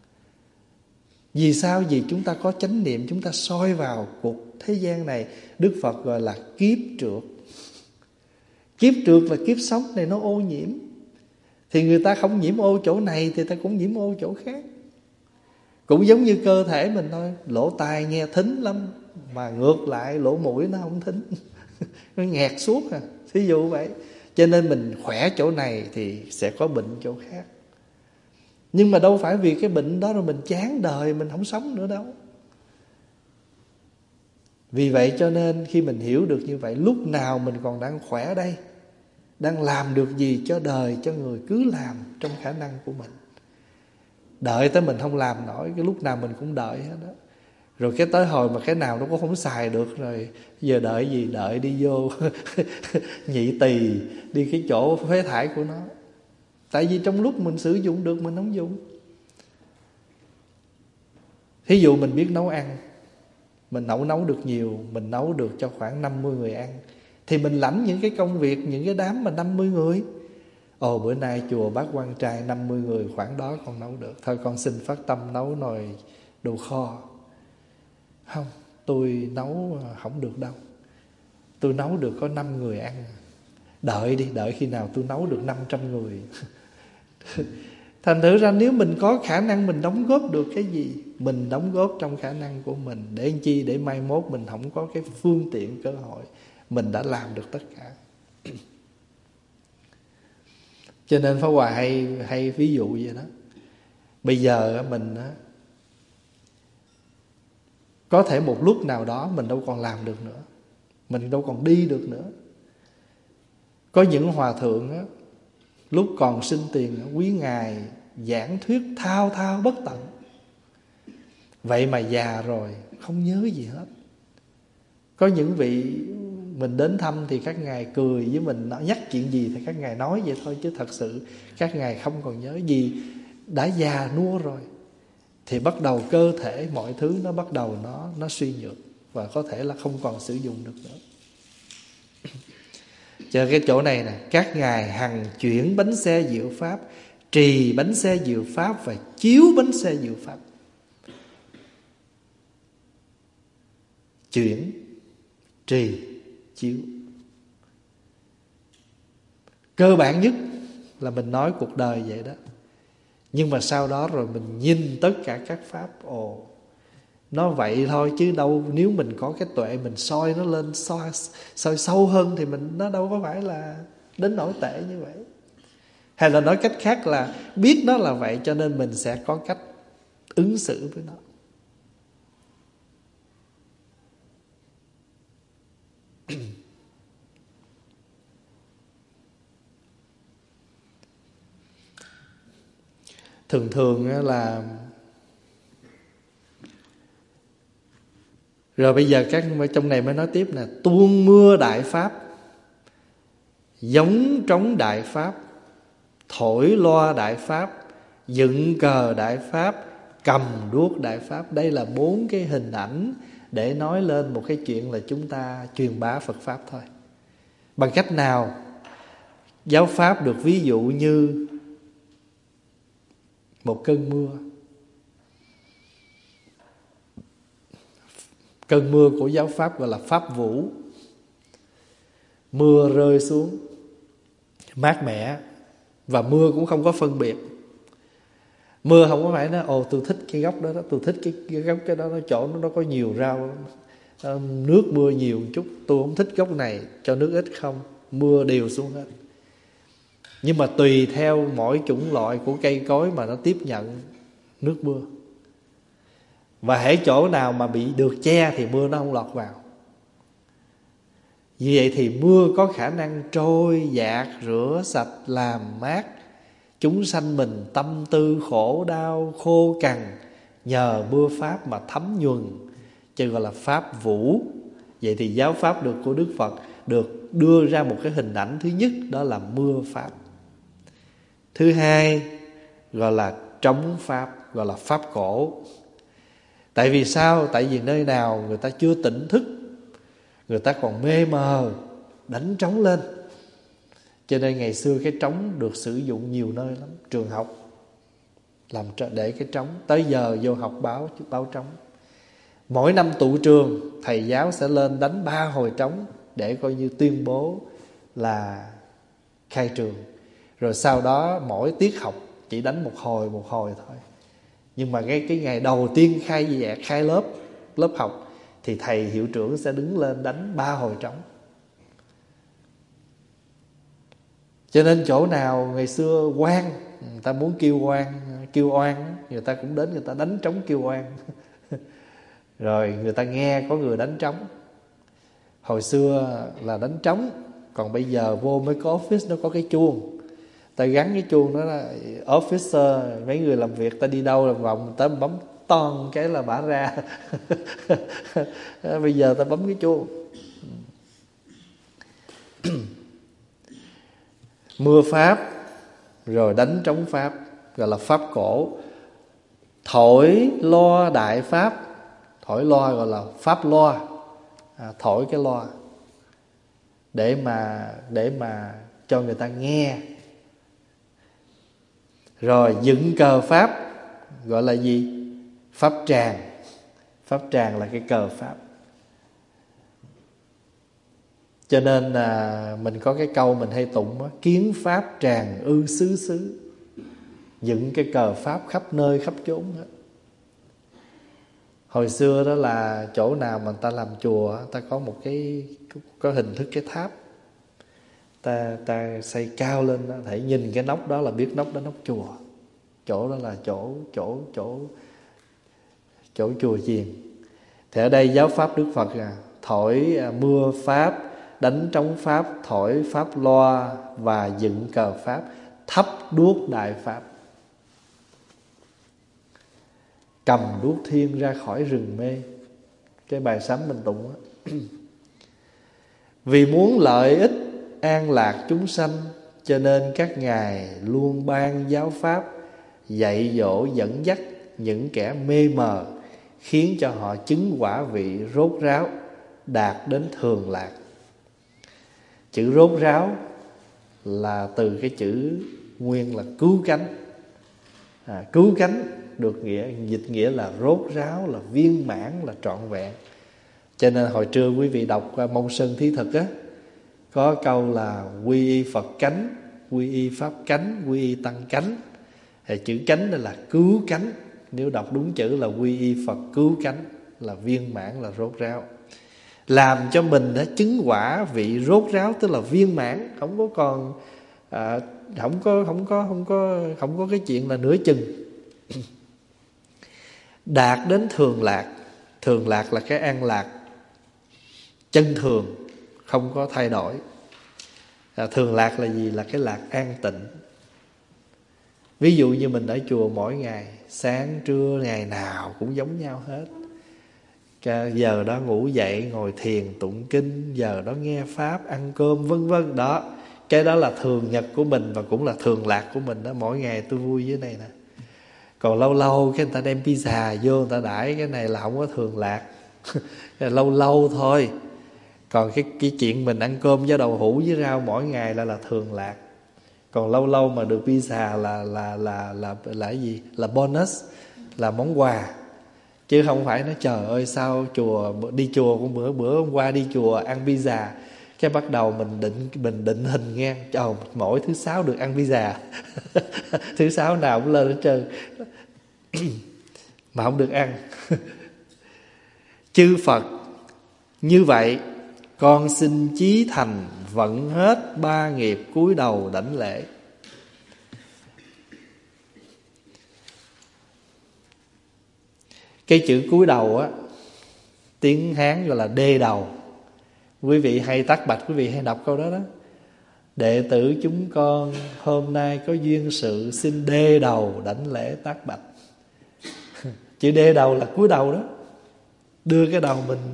Vì sao? Vì chúng ta có chánh niệm, chúng ta soi vào cuộc thế gian này. Đức Phật gọi là kiếp trượt. Kiếp trượt là kiếp sống này nó ô nhiễm. Thì người ta không nhiễm ô chỗ này thì ta cũng nhiễm ô chỗ khác. Cũng giống như cơ thể mình thôi. Lỗ tai nghe thính lắm, mà ngược lại lỗ mũi nó không thính nó nghẹt suốt à. Thí dụ vậy. Cho nên mình khỏe chỗ này thì sẽ có bệnh chỗ khác. Nhưng mà đâu phải vì cái bệnh đó rồi mình chán đời, mình không sống nữa đâu. Vì vậy cho nên khi mình hiểu được như vậy, lúc nào mình còn đang khỏe đây, đang làm được gì cho đời, cho người, cứ làm trong khả năng của mình. Đợi tới mình không làm nổi, cái lúc nào mình cũng đợi hết đó. Rồi cái tới hồi mà cái nào nó cũng không xài được rồi, giờ đợi gì? Đợi đi vô nhị tỳ, đi cái chỗ phế thải của nó. Tại vì trong lúc mình sử dụng được mình không dùng. Thí dụ mình biết nấu ăn, mình nấu được nhiều, mình nấu được cho khoảng 50 người ăn, thì mình lãnh những cái công việc, những cái đám mà 50 người. Ồ, bữa nay chùa Bác Quan Trai 50 người, khoảng đó con nấu được. Thôi con xin phát tâm nấu nồi đồ kho. Không, tôi nấu không được đâu. Tôi nấu được có 5 người ăn. Đợi đi, đợi khi nào tôi nấu được 500 người. Thành thử ra nếu mình có khả năng mình đóng góp được cái gì, mình đóng góp trong khả năng của mình. Để làm chi? Để mai mốt mình không có cái phương tiện cơ hội, mình đã làm được tất cả. Cho nên Pháp Hòa hay ví dụ vậy đó. Bây giờ mình có thể một lúc nào đó mình đâu còn làm được nữa, mình đâu còn đi được nữa. Có những hòa thượng á, lúc còn sinh tiền quý ngài giảng thuyết thao thao bất tận. Vậy mà già rồi không nhớ gì hết. Có những vị mình đến thăm thì các ngài cười với mình, nhắc chuyện gì thì các ngài nói vậy thôi, chứ thật sự các ngài không còn nhớ gì. Đã già nua rồi thì bắt đầu cơ thể mọi thứ nó bắt đầu nó suy nhược, và có thể là không còn sử dụng được nữa. Cho cái chỗ này nè, các ngài hằng chuyển bánh xe diệu pháp, trì bánh xe diệu pháp và chiếu bánh xe diệu pháp. Chuyển, trì, chiếu. Cơ bản nhất là mình nói cuộc đời vậy đó. Nhưng mà sau đó rồi mình nhìn tất cả các pháp, ồ, nó vậy thôi chứ đâu, nếu mình có cái tuệ mình soi nó lên, soi sâu hơn thì nó đâu có phải là đến nỗi tệ như vậy. Hay là nói cách khác là biết nó là vậy cho nên mình sẽ có cách ứng xử với nó. Thường là rồi bây giờ các trong này mới nói tiếp nè, tuôn mưa đại pháp, giống trống đại pháp, thổi loa đại pháp, dựng cờ đại pháp, cầm đuốc đại pháp. Đây là 4 cái hình ảnh để nói lên một cái chuyện là chúng ta truyền bá Phật pháp thôi. Bằng cách nào? Giáo pháp được ví dụ như một cơn mưa. Cơn mưa của giáo pháp gọi là pháp vũ. Mưa rơi xuống mát mẻ, và mưa cũng không có phân biệt. Mưa không có phải nói ồ tôi thích cái góc đó, tôi thích cái góc cái đó, chỗ nó có nhiều rau, nước mưa nhiều một chút, tôi không thích góc này, cho nước ít không. Mưa đều xuống hết. Nhưng mà tùy theo mỗi chủng loại của cây cối mà nó tiếp nhận nước mưa. Và hễ chỗ nào mà bị được che thì mưa nó không lọt vào. Vì vậy thì mưa có khả năng trôi dạt, rửa sạch, làm mát chúng sanh mình tâm tư khổ đau khô cằn, nhờ mưa pháp mà thấm nhuần, chứ gọi là pháp vũ. Vậy thì giáo pháp được của Đức Phật được đưa ra một cái hình ảnh. Thứ nhất đó là mưa pháp. Thứ hai gọi là trống pháp, gọi là pháp cổ. Tại vì sao? Tại vì nơi nào người ta chưa tỉnh thức, người ta còn mê mờ, đánh trống lên. Cho nên ngày xưa cái trống được sử dụng nhiều nơi lắm. Trường học làm để cái trống, tới giờ vô học báo trống. Mỗi năm tụ trường, thầy giáo sẽ lên đánh 3 hồi trống để coi như tuyên bố là khai trường. Rồi sau đó mỗi tiết học chỉ đánh một hồi thôi. Nhưng mà cái ngày đầu tiên khai lớp học thì thầy hiệu trưởng sẽ đứng lên đánh 3 hồi trống. Cho nên chỗ nào ngày xưa quan, người ta muốn kêu oan, người ta cũng đến, người ta đánh trống kêu oan. Rồi người ta nghe có người đánh trống. Hồi xưa là đánh trống, còn bây giờ vô mấy cái office nó có cái chuông, ta gắn cái chuông đó là officer, mấy người làm việc ta đi đâu làm vòng ta bấm ton cái là bả ra. Bây giờ ta bấm cái chuông. Mưa pháp rồi đánh trống pháp, gọi là pháp cổ. Thổi loa đại pháp, thổi loa gọi là pháp loa, thổi cái loa để mà cho người ta nghe. Rồi dựng cờ pháp gọi là gì? Pháp tràng. Pháp tràng là cái cờ pháp. Cho nên mình có cái câu mình hay tụng đó, kiến pháp tràng ư xứ xứ. Dựng cái cờ pháp khắp nơi khắp chốn đó. Hồi xưa đó là chỗ nào mà người ta làm chùa, ta có một có hình thức cái tháp, ta xây cao lên đó, thể nhìn cái nóc đó là biết nóc đó nóc chùa. Chỗ đó là chỗ chùa chiền. Thì ở đây giáo pháp Đức Phật thổi mưa pháp, đánh trống pháp, thổi pháp loa và dựng cờ pháp, thắp đuốc đại pháp, cầm đuốc thiên ra khỏi rừng mê. Cái bài sám mình tụng á. Vì muốn lợi ích an lạc chúng sanh, cho nên các ngài luôn ban giáo pháp, dạy dỗ dẫn dắt những kẻ mê mờ, khiến cho họ chứng quả vị rốt ráo, đạt đến thường lạc. Chữ rốt ráo là từ cái chữ nguyên là cứu cánh. Cứu cánh được dịch nghĩa là rốt ráo, là viên mãn, là trọn vẹn. Cho nên hồi trưa quý vị đọc Mông Sơn Thí Thực á, có câu là quy y Phật cánh, quy y Pháp cánh, quy y Tăng cánh. Thì chữ cánh đây là cứu cánh. Nếu đọc đúng chữ là quy y Phật cứu cánh, là viên mãn, là rốt ráo. Làm cho mình đã chứng quả vị rốt ráo, tức là viên mãn, không có còn không có cái chuyện là nửa chừng. Đạt đến thường lạc. Thường lạc là cái an lạc chân thường, không có thay đổi. Thường lạc là gì? Là cái lạc an tịnh. Ví dụ như mình ở chùa mỗi ngày, sáng trưa ngày nào cũng giống nhau hết. Giờ đó ngủ dậy ngồi thiền tụng kinh, giờ đó nghe pháp, ăn cơm, vân vân. Đó, cái đó là thường nhật của mình và cũng là thường lạc của mình đó. Mỗi ngày tôi vui với này nè. Còn lâu lâu cái người ta đem pizza vô người ta đãi, cái này là không có thường lạc. Lâu lâu thôi. Còn cái chuyện mình ăn cơm với đậu hũ với rau mỗi ngày là thường lạc. Còn lâu lâu mà được pizza là cái gì? Là bonus, là món quà. Chứ không phải nói trời ơi sao đi chùa cũng bữa hôm qua đi chùa ăn pizza, cái bắt đầu mình định hình nghe, mỗi thứ sáu được ăn pizza. Thứ sáu nào cũng lên hết trơn. Mà không được ăn. Chư Phật như vậy, con xin chí thành vận hết 3 nghiệp cúi đầu đảnh lễ. Cái chữ cúi đầu á, tiếng Hán gọi là đê đầu. Quý vị hay tắc bạch, quý vị hay đọc câu đó đó: đệ tử chúng con hôm nay có duyên sự xin đê đầu đảnh lễ tác bạch. Chữ đê đầu là cúi đầu đó, đưa cái đầu mình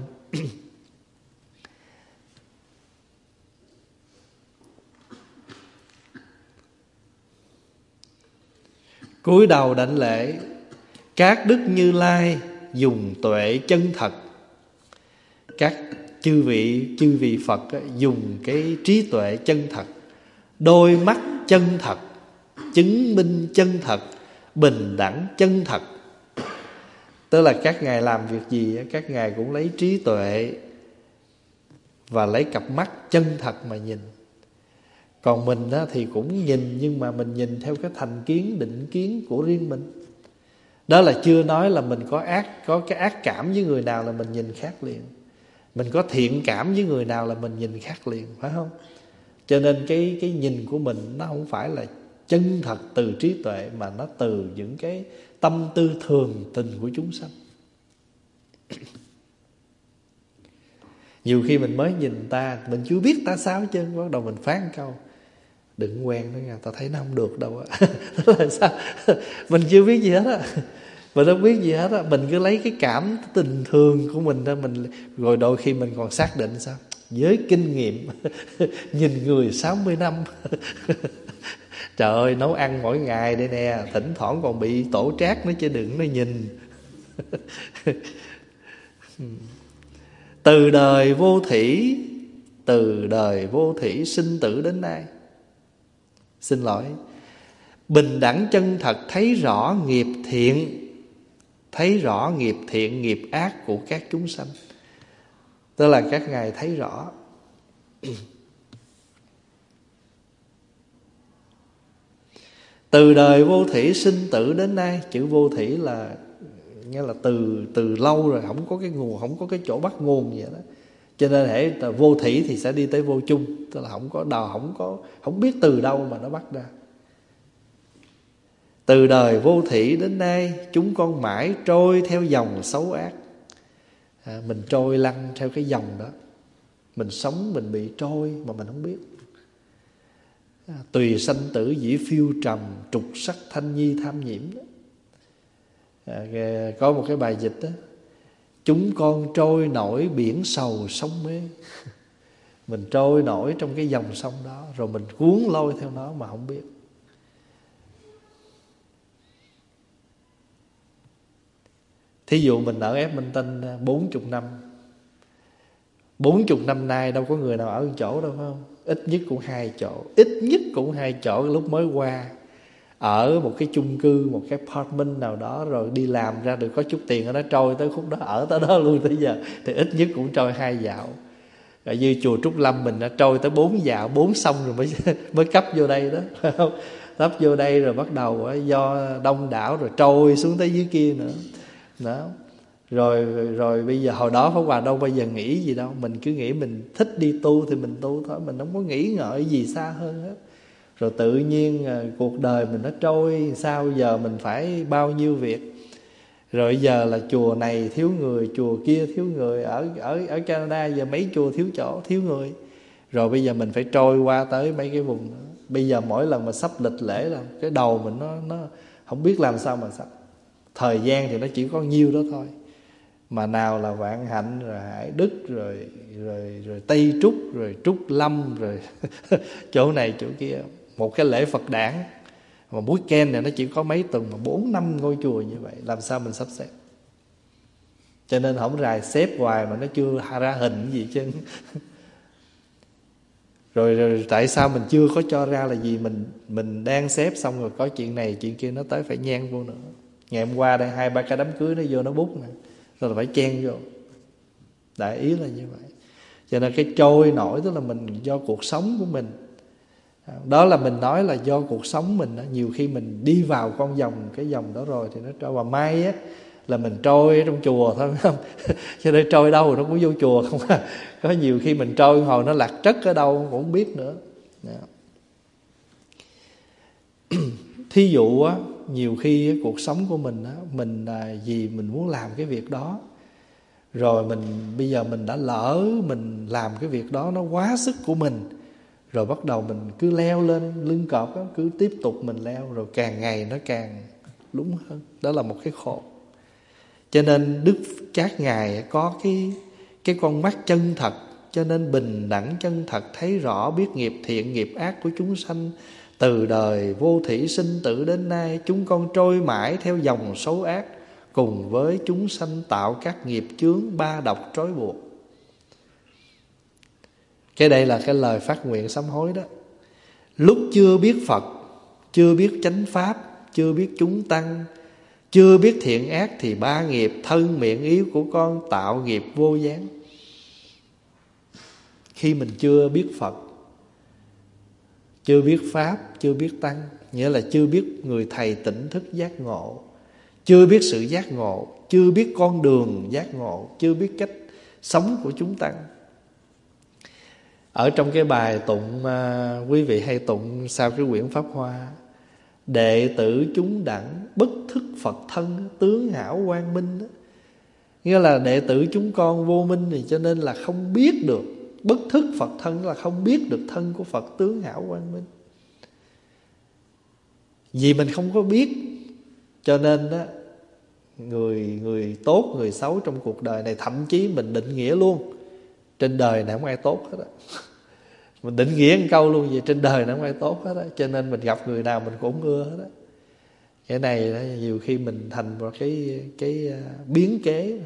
cúi đầu đảnh lễ. Các đức Như Lai dùng tuệ chân thật. Các chư vị Phật dùng cái trí tuệ chân thật, đôi mắt chân thật, chứng minh chân thật, bình đẳng chân thật. Tức là các ngài làm việc gì, các ngài cũng lấy trí tuệ và lấy cặp mắt chân thật mà nhìn. Còn mình thì cũng nhìn, nhưng mà mình nhìn theo cái thành kiến, định kiến của riêng mình. Đó là chưa nói là mình có cái ác cảm với người nào là mình nhìn khác liền. Mình có thiện cảm với người nào là mình nhìn khác liền, phải không? Cho nên cái nhìn của mình nó không phải là chân thật từ trí tuệ, mà nó từ những cái tâm tư thường tình của chúng sanh. Nhiều khi mình mới nhìn ta, mình chưa biết ta sao chứ, bắt đầu mình phán câu: đừng quen nữa nha, ta thấy nó không được đâu á. Đó là sao? Mình chưa biết gì hết á, mình không biết gì hết á. Mình cứ lấy cái cảm tình thường của mình ra, mình rồi đôi khi mình còn xác định sao? Với kinh nghiệm nhìn người 60 năm trời ơi, nấu ăn mỗi ngày đây nè, thỉnh thoảng còn bị tổ trác nữa chứ đừng nói nhìn. Từ đời vô thủy sinh tử đến nay. Xin lỗi, bình đẳng chân thật thấy rõ nghiệp thiện, thấy rõ nghiệp thiện, nghiệp ác của các chúng sanh. Tức là các ngài thấy rõ. Từ đời vô thủy sinh tử đến nay. Chữ vô thủy là nghĩa là từ lâu rồi, không có cái nguồn, không có cái chỗ bắt nguồn vậy đó. Cho nên hễ vô thủy thì sẽ đi tới vô chung. Tức là không có đầu, không biết từ đâu mà nó bắt ra. Từ đời vô thủy đến nay, chúng con mãi trôi theo dòng xấu ác. Mình trôi lăn theo cái dòng đó. Mình sống mình bị trôi mà mình không biết. Tùy sanh tử dĩ phiêu trầm, trục sắc thanh nhi tham nhiễm đó. Có một cái bài dịch đó: chúng con trôi nổi biển sầu sông mê. Mình trôi nổi trong cái dòng sông đó, rồi mình cuốn lôi theo nó mà không biết. Thí dụ mình ở ép Minh Tinh 40 năm, 40 năm nay đâu có người nào ở chỗ đâu, phải không? Ít nhất cũng 2 chỗ, ít nhất cũng 2 chỗ. Lúc mới qua ở một cái chung cư, một cái apartment nào đó, rồi đi làm ra được có chút tiền, nó trôi tới khúc đó, ở tới đó luôn tới giờ. Thì ít nhất cũng trôi 2 dạo. Rồi như chùa Trúc Lâm mình đã trôi tới 4 dạo, 4 xong rồi mới cấp vô đây đó, phải không? Cấp vô đây rồi bắt đầu do đông đảo rồi trôi xuống tới dưới kia nữa đó. Rồi bây giờ hồi đó Pháp Hòa đâu bao giờ nghĩ gì đâu. Mình cứ nghĩ mình thích đi tu thì mình tu thôi, mình không có nghĩ ngợi gì xa hơn hết. Rồi tự nhiên cuộc đời mình nó trôi, sao giờ mình phải bao nhiêu việc. Rồi giờ là chùa này thiếu người, chùa kia thiếu người. Ở Canada giờ mấy chùa thiếu chỗ, thiếu người. Rồi bây giờ mình phải trôi qua tới mấy cái vùng đó. Bây giờ mỗi lần mà sắp lịch lễ là cái đầu mình nó không biết làm sao mà sắp. Thời gian thì nó chỉ có nhiêu đó thôi. Mà nào là Vạn Hạnh, rồi Hải Đức, rồi Tây Trúc, rồi Trúc Lâm, rồi chỗ này chỗ kia. Một cái lễ Phật đản mà weekend này nó chỉ có mấy tuần mà 4-5 ngôi chùa như vậy, làm sao mình sắp xếp? Cho nên không rài xếp hoài mà nó chưa ra hình gì chứ. Rồi tại sao mình chưa có cho ra là gì? Mình đang xếp xong rồi có chuyện này chuyện kia nó tới phải nhen vô nữa. Ngày hôm qua đây 2-3 cái đám cưới nó vô nó bút nè, rồi là phải chen vô. Đại ý là như vậy. Cho nên cái trôi nổi tức là mình do cuộc sống của mình. Đó là mình nói là do cuộc sống mình đó. Nhiều khi mình đi vào cái dòng đó rồi thì nó trôi. Và may á là mình trôi ở trong chùa thôi, phải không? Cho nên trôi đâu nó cũng vô chùa không à. Có nhiều khi mình trôi hồi nó lạc trất ở đâu cũng không biết nữa. Thí dụ á, nhiều khi cuộc sống của mình mình vì mình muốn làm cái việc đó, rồi bây giờ mình đã lỡ mình làm cái việc đó nó quá sức của mình, rồi bắt đầu mình cứ leo lên lưng cọp đó, cứ tiếp tục mình leo, rồi càng ngày nó càng lún hơn. Đó là một cái khổ. Cho nên Đức các ngài có cái con mắt chân thật, cho nên bình đẳng chân thật, thấy rõ biết nghiệp thiện nghiệp ác của chúng sanh. Từ đời vô thủy sinh tử đến nay, chúng con trôi mãi theo dòng xấu ác, cùng với chúng sanh tạo các nghiệp chướng ba độc trói buộc. Cái đây là cái lời phát nguyện sám hối đó. Lúc chưa biết Phật, chưa biết chánh pháp, chưa biết chúng tăng, chưa biết thiện ác, thì ba nghiệp thân miệng ý của con tạo nghiệp vô gián. Khi mình chưa biết Phật, chưa biết Pháp, chưa biết Tăng, nghĩa là chưa biết người thầy tỉnh thức giác ngộ, chưa biết sự giác ngộ, chưa biết con đường giác ngộ, chưa biết cách sống của chúng Tăng. Ở trong cái bài tụng quý vị hay tụng sau cái quyển Pháp Hoa: đệ tử chúng đẳng bất thức Phật thân, tướng hảo quang minh đó. Nghĩa là đệ tử chúng con vô minh, thì cho nên là không biết được. Bất thức Phật thân là không biết được thân của Phật, tướng hảo quang minh. Vì mình không có biết, cho nên đó, người tốt, người xấu trong cuộc đời này, thậm chí mình định nghĩa luôn, trên đời này không ai tốt hết á. Mình định nghĩa một câu luôn, vậy trên đời này không ai tốt hết á. Cho nên mình gặp người nào mình cũng ưa hết á. Cái này đó, nhiều khi mình thành một cái biến kế.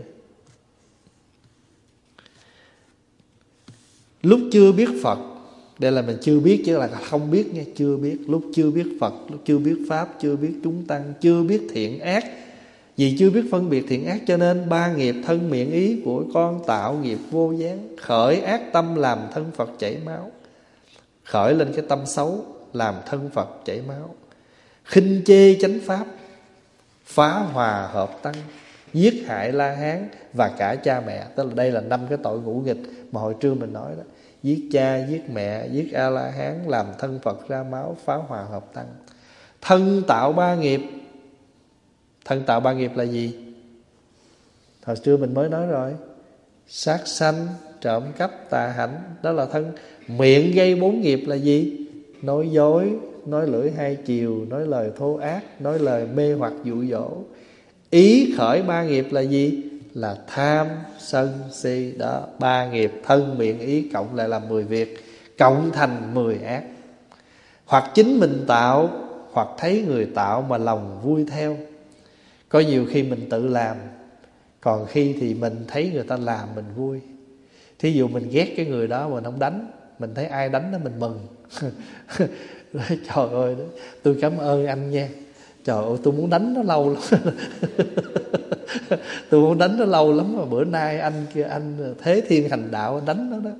Lúc chưa biết Phật, đây là mình chưa biết chứ là không biết nha, chưa biết. Lúc chưa biết Phật, lúc chưa biết Pháp, chưa biết chúng tăng, chưa biết thiện ác. Vì chưa biết phân biệt thiện ác, cho nên ba nghiệp thân miệng ý của con tạo nghiệp vô gián. Khởi ác tâm làm thân Phật chảy máu. Khởi lên cái tâm xấu làm thân Phật chảy máu. Khinh chê chánh pháp, phá hòa hợp tăng, giết hại La Hán và cả cha mẹ. Tức là đây là 5 cái tội ngũ nghịch mà hồi trưa mình nói đó. Giết cha, giết mẹ, giết A-la-hán, làm thân Phật ra máu, phá hòa hợp tăng. Thân tạo ba nghiệp. Thân tạo ba nghiệp là gì? Hồi trưa mình mới nói rồi. Sát sanh, trộm cắp, tà hạnh, đó là thân. Miệng gây 4 nghiệp là gì? Nói dối, nói lưỡi hai chiều, nói lời thô ác, nói lời mê hoặc dụ dỗ. Ý khởi ba nghiệp là gì? Là tham, sân, si. Đó, ba nghiệp thân, miệng, ý cộng lại là 10 việc, cộng thành 10 ác. Hoặc chính mình tạo, hoặc thấy người tạo mà lòng vui theo. Có nhiều khi mình tự làm, còn khi thì mình thấy người ta làm mình vui. Thí dụ mình ghét cái người đó mình không đánh, mình thấy ai đánh đó mình mừng. Trời ơi, tôi cảm ơn anh nha. Trời ơi, tôi muốn đánh nó lâu lắm. Tôi muốn đánh nó lâu lắm mà bữa nay anh kia, anh thế thiên hành đạo, anh đánh nó đó.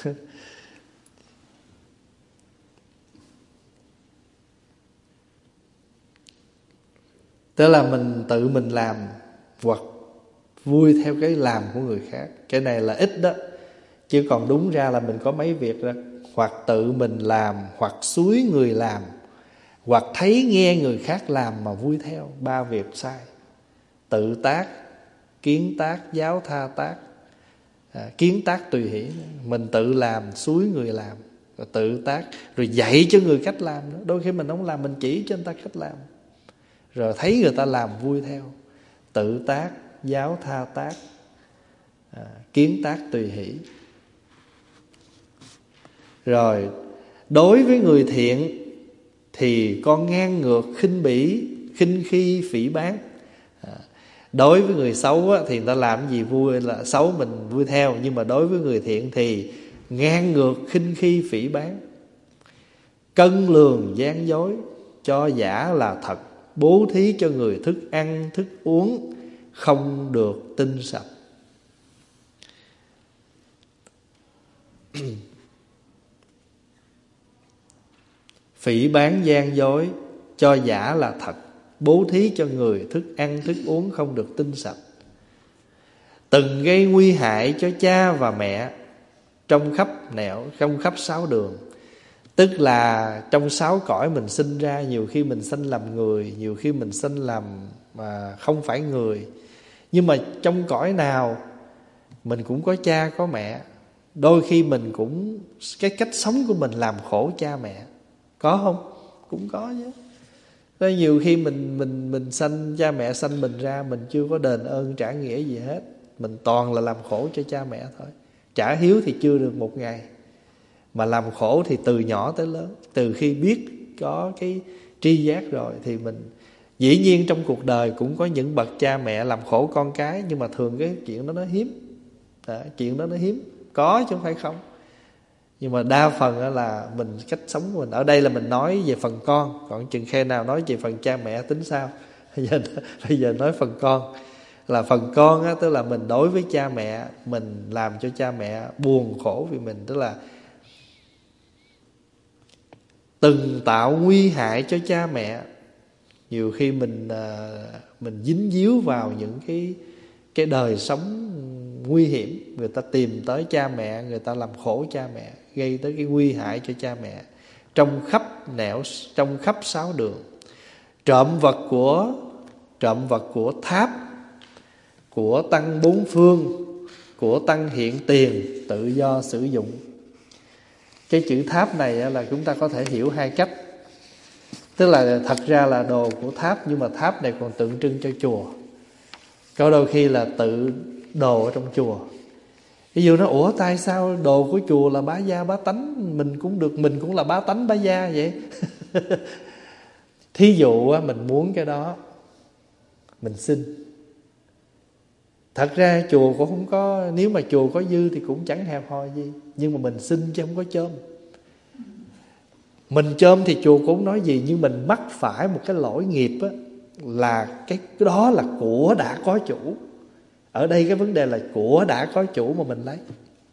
Tức là mình tự mình làm hoặc vui theo cái làm của người khác. Cái này là ít đó. Chứ còn đúng ra là mình có mấy việc đó. Hoặc tự mình làm, hoặc xúi người làm, hoặc thấy nghe người khác làm mà vui theo. 3 việc sai. Tự tác, kiến tác, giáo tha tác. Kiến tác tùy hỷ. Mình tự làm, xúi người làm, rồi tự tác, rồi dạy cho người cách làm nữa. Đôi khi mình không làm, mình chỉ cho người ta cách làm, rồi thấy người ta làm vui theo. Tự tác, giáo tha tác, kiến tác tùy hỷ. Rồi đối với người thiện thì con ngang ngược, khinh bỉ, khinh khi, phỉ báng. Đối với người xấu thì người ta làm gì vui là xấu mình vui theo. Nhưng mà đối với người thiện thì ngang ngược, khinh khi, phỉ báng. Cân lường gian dối, cho giả là thật, bố thí cho người thức ăn, thức uống, không được tinh sạch. Phỉ báng gian dối, cho giả là thật, bố thí cho người thức ăn, thức uống, không được tinh sạch. Từng gây nguy hại cho cha và mẹ trong khắp nẻo, trong khắp 6 đường. Tức là trong 6 cõi mình sinh ra, nhiều khi mình sinh làm người, nhiều khi mình sinh làm mà không phải người. Nhưng mà trong cõi nào mình cũng có cha có mẹ. Đôi khi mình cũng, cái cách sống của mình làm khổ cha mẹ. Có không? Cũng có chứ. Nên nhiều khi mình sanh, cha mẹ sanh mình ra, mình chưa có đền ơn trả nghĩa gì hết. Mình toàn là làm khổ cho cha mẹ thôi. Trả hiếu thì chưa được một ngày, mà làm khổ thì từ nhỏ tới lớn. Từ khi biết có cái tri giác rồi thì mình, dĩ nhiên trong cuộc đời cũng có những bậc cha mẹ làm khổ con cái, nhưng mà thường cái chuyện đó nó hiếm. Chuyện đó nó hiếm, có chứ không phải không. Nhưng mà đa phần là mình, cách sống của mình. Ở đây là mình nói về phần con, còn chừng khi nào nói về phần cha mẹ tính sao. Bây giờ nói phần con. Là phần con á, tức là mình đối với cha mẹ, mình làm cho cha mẹ buồn khổ vì mình. Tức là từng tạo nguy hại cho cha mẹ. Nhiều khi mình dính díu vào những cái đời sống nguy hiểm. Người ta tìm tới cha mẹ, người ta làm khổ cha mẹ, gây tới cái nguy hại cho cha mẹ trong khắp 6 đường. Trộm vật của tháp, của tăng 4 phương, của tăng hiện tiền, tự do sử dụng. Cái chữ tháp này là chúng ta có thể hiểu hai cách. Tức là thật ra là đồ của tháp, nhưng mà tháp này còn tượng trưng cho chùa. Có đôi khi là tự đồ ở trong chùa. Ví dụ nó, ủa tại sao đồ của chùa là bá gia bá tánh, mình cũng được, mình cũng là bá tánh bá gia vậy? Thí dụ mình muốn cái đó, mình xin. Thật ra chùa cũng không có, nếu mà chùa có dư thì cũng chẳng hẹp hòi gì. Nhưng mà mình xin chứ không có chôm. Mình chôm thì chùa cũng không nói gì. Nhưng mình mắc phải một cái lỗi nghiệp á, là cái đó là của đã có chủ. Ở đây cái vấn đề là của đã có chủ mà mình lấy.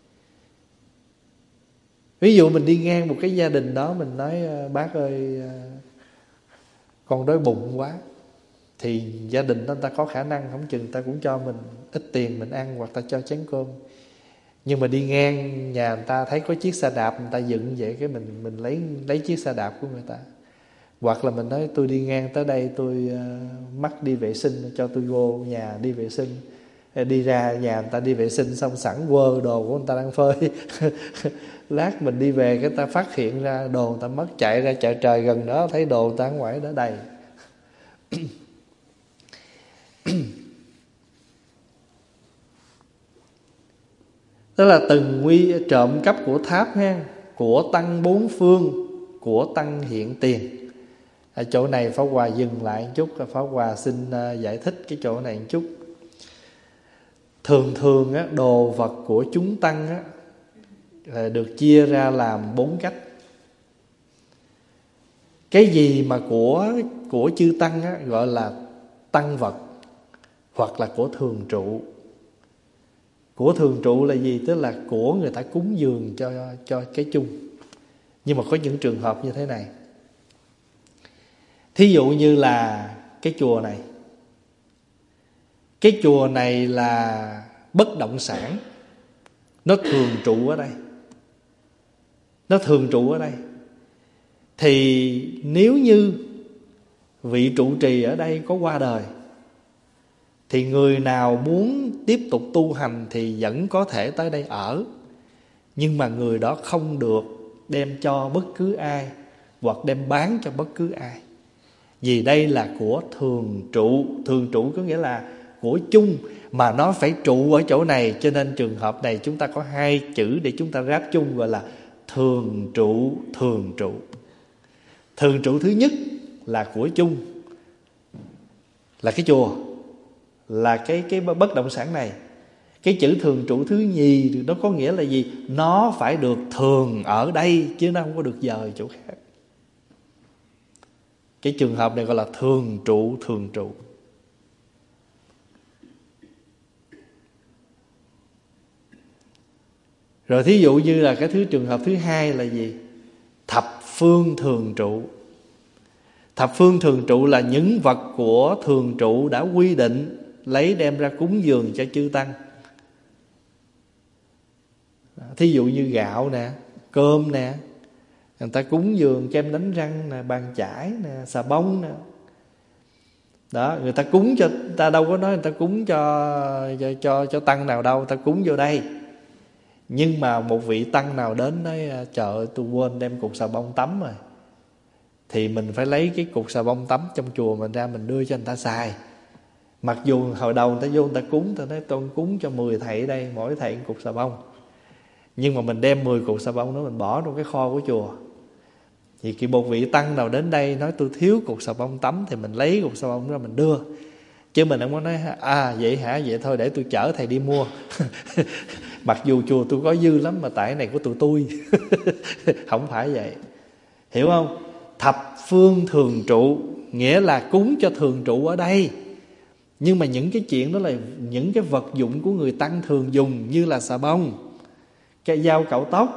Ví dụ mình đi ngang một cái gia đình đó, mình nói bác ơi, con đói bụng quá. Thì gia đình đó người ta có khả năng, không chừng người ta cũng cho mình ít tiền mình ăn, hoặc ta cho chén cơm. Nhưng mà đi ngang nhà người ta thấy có chiếc xe đạp người ta dựng vậy, cái mình lấy chiếc xe đạp của người ta. Hoặc là mình nói tôi đi ngang tới đây, tôi mắc đi vệ sinh, cho tôi vô nhà đi vệ sinh. Đi ra nhà người ta đi vệ sinh xong sẵn quơ đồ của người ta đang phơi. Lát mình đi về cái ta phát hiện ra đồ người ta mất, chạy ra chợ trời gần đó thấy đồ người ta ở ngoài đó đầy. Tức là từng trộm cắp của tháp ha, của tăng 4 phương, của tăng hiện tiền. Ở chỗ này Pháp Hòa dừng lại một chút, Pháp Hòa xin giải thích cái chỗ này một chút. Thường á, đồ vật của chúng tăng á, được chia ra làm 4 cách. Cái gì mà của chư tăng á, gọi là tăng vật, hoặc là của thường trụ. Của thường trụ là gì? Tức là của người ta cúng dường cho cái chung. Nhưng mà có những trường hợp như thế này. Thí dụ như là cái chùa này. Cái chùa này là bất động sản, nó thường trụ ở đây. Nó thường trụ ở đây. Thì nếu như vị trụ trì ở đây có qua đời, thì người nào muốn tiếp tục tu hành thì vẫn có thể tới đây ở. Nhưng mà người đó không được đem cho bất cứ ai, hoặc đem bán cho bất cứ ai. Vì đây là của thường trụ. Thường trụ có nghĩa là của chung, mà nó phải trụ ở chỗ này. Cho nên trường hợp này chúng ta có 2 chữ để chúng ta ráp chung, gọi là thường trụ, thường trụ. Thường trụ thứ nhất là của chung, là cái chùa, là cái bất động sản này. Cái chữ thường trụ thứ nhì nó có nghĩa là gì? Nó phải được thường ở đây, chứ nó không có được dời chỗ khác. Cái trường hợp này gọi là thường trụ, thường trụ. Rồi thí dụ như là cái trường hợp thứ hai là gì? Thập phương thường trụ. Thập phương thường trụ là những vật của thường trụ đã quy định lấy đem ra cúng dường cho chư tăng. Thí dụ như gạo nè, cơm nè, Người ta cúng dường kem đánh răng nè, bàn chải nè, xà bông nè. Đó, người ta cúng cho, ta đâu có nói người ta cúng cho tăng nào đâu, ta cúng vô đây. Nhưng mà một vị tăng nào đến nói trời ơi tôi quên đem cục xà bông tắm rồi, thì mình phải lấy cái cục xà bông tắm trong chùa mình ra, mình đưa cho người ta xài. Mặc dù hồi đầu người ta vô người ta cúng, ta nói tôi cúng cho 10 thầy ở đây, mỗi thầy một cục xà bông, nhưng mà mình đem 10 cục xà bông đó mình bỏ trong cái kho của chùa. Thì khi một vị tăng nào đến đây nói tôi thiếu cục xà bông tắm, thì mình lấy cục xà bông ra mình đưa. Chứ mình không có nói vậy hả, vậy thôi để tôi chở thầy đi mua. Mặc dù chùa tôi có dư lắm mà tại cái này của tụi tôi. Không phải vậy, hiểu không? Thập phương thường trụ nghĩa là cúng cho thường trụ ở đây. Nhưng mà những cái chuyện đó là những cái vật dụng của người tăng thường dùng, như là xà bông, cái dao cạo tóc,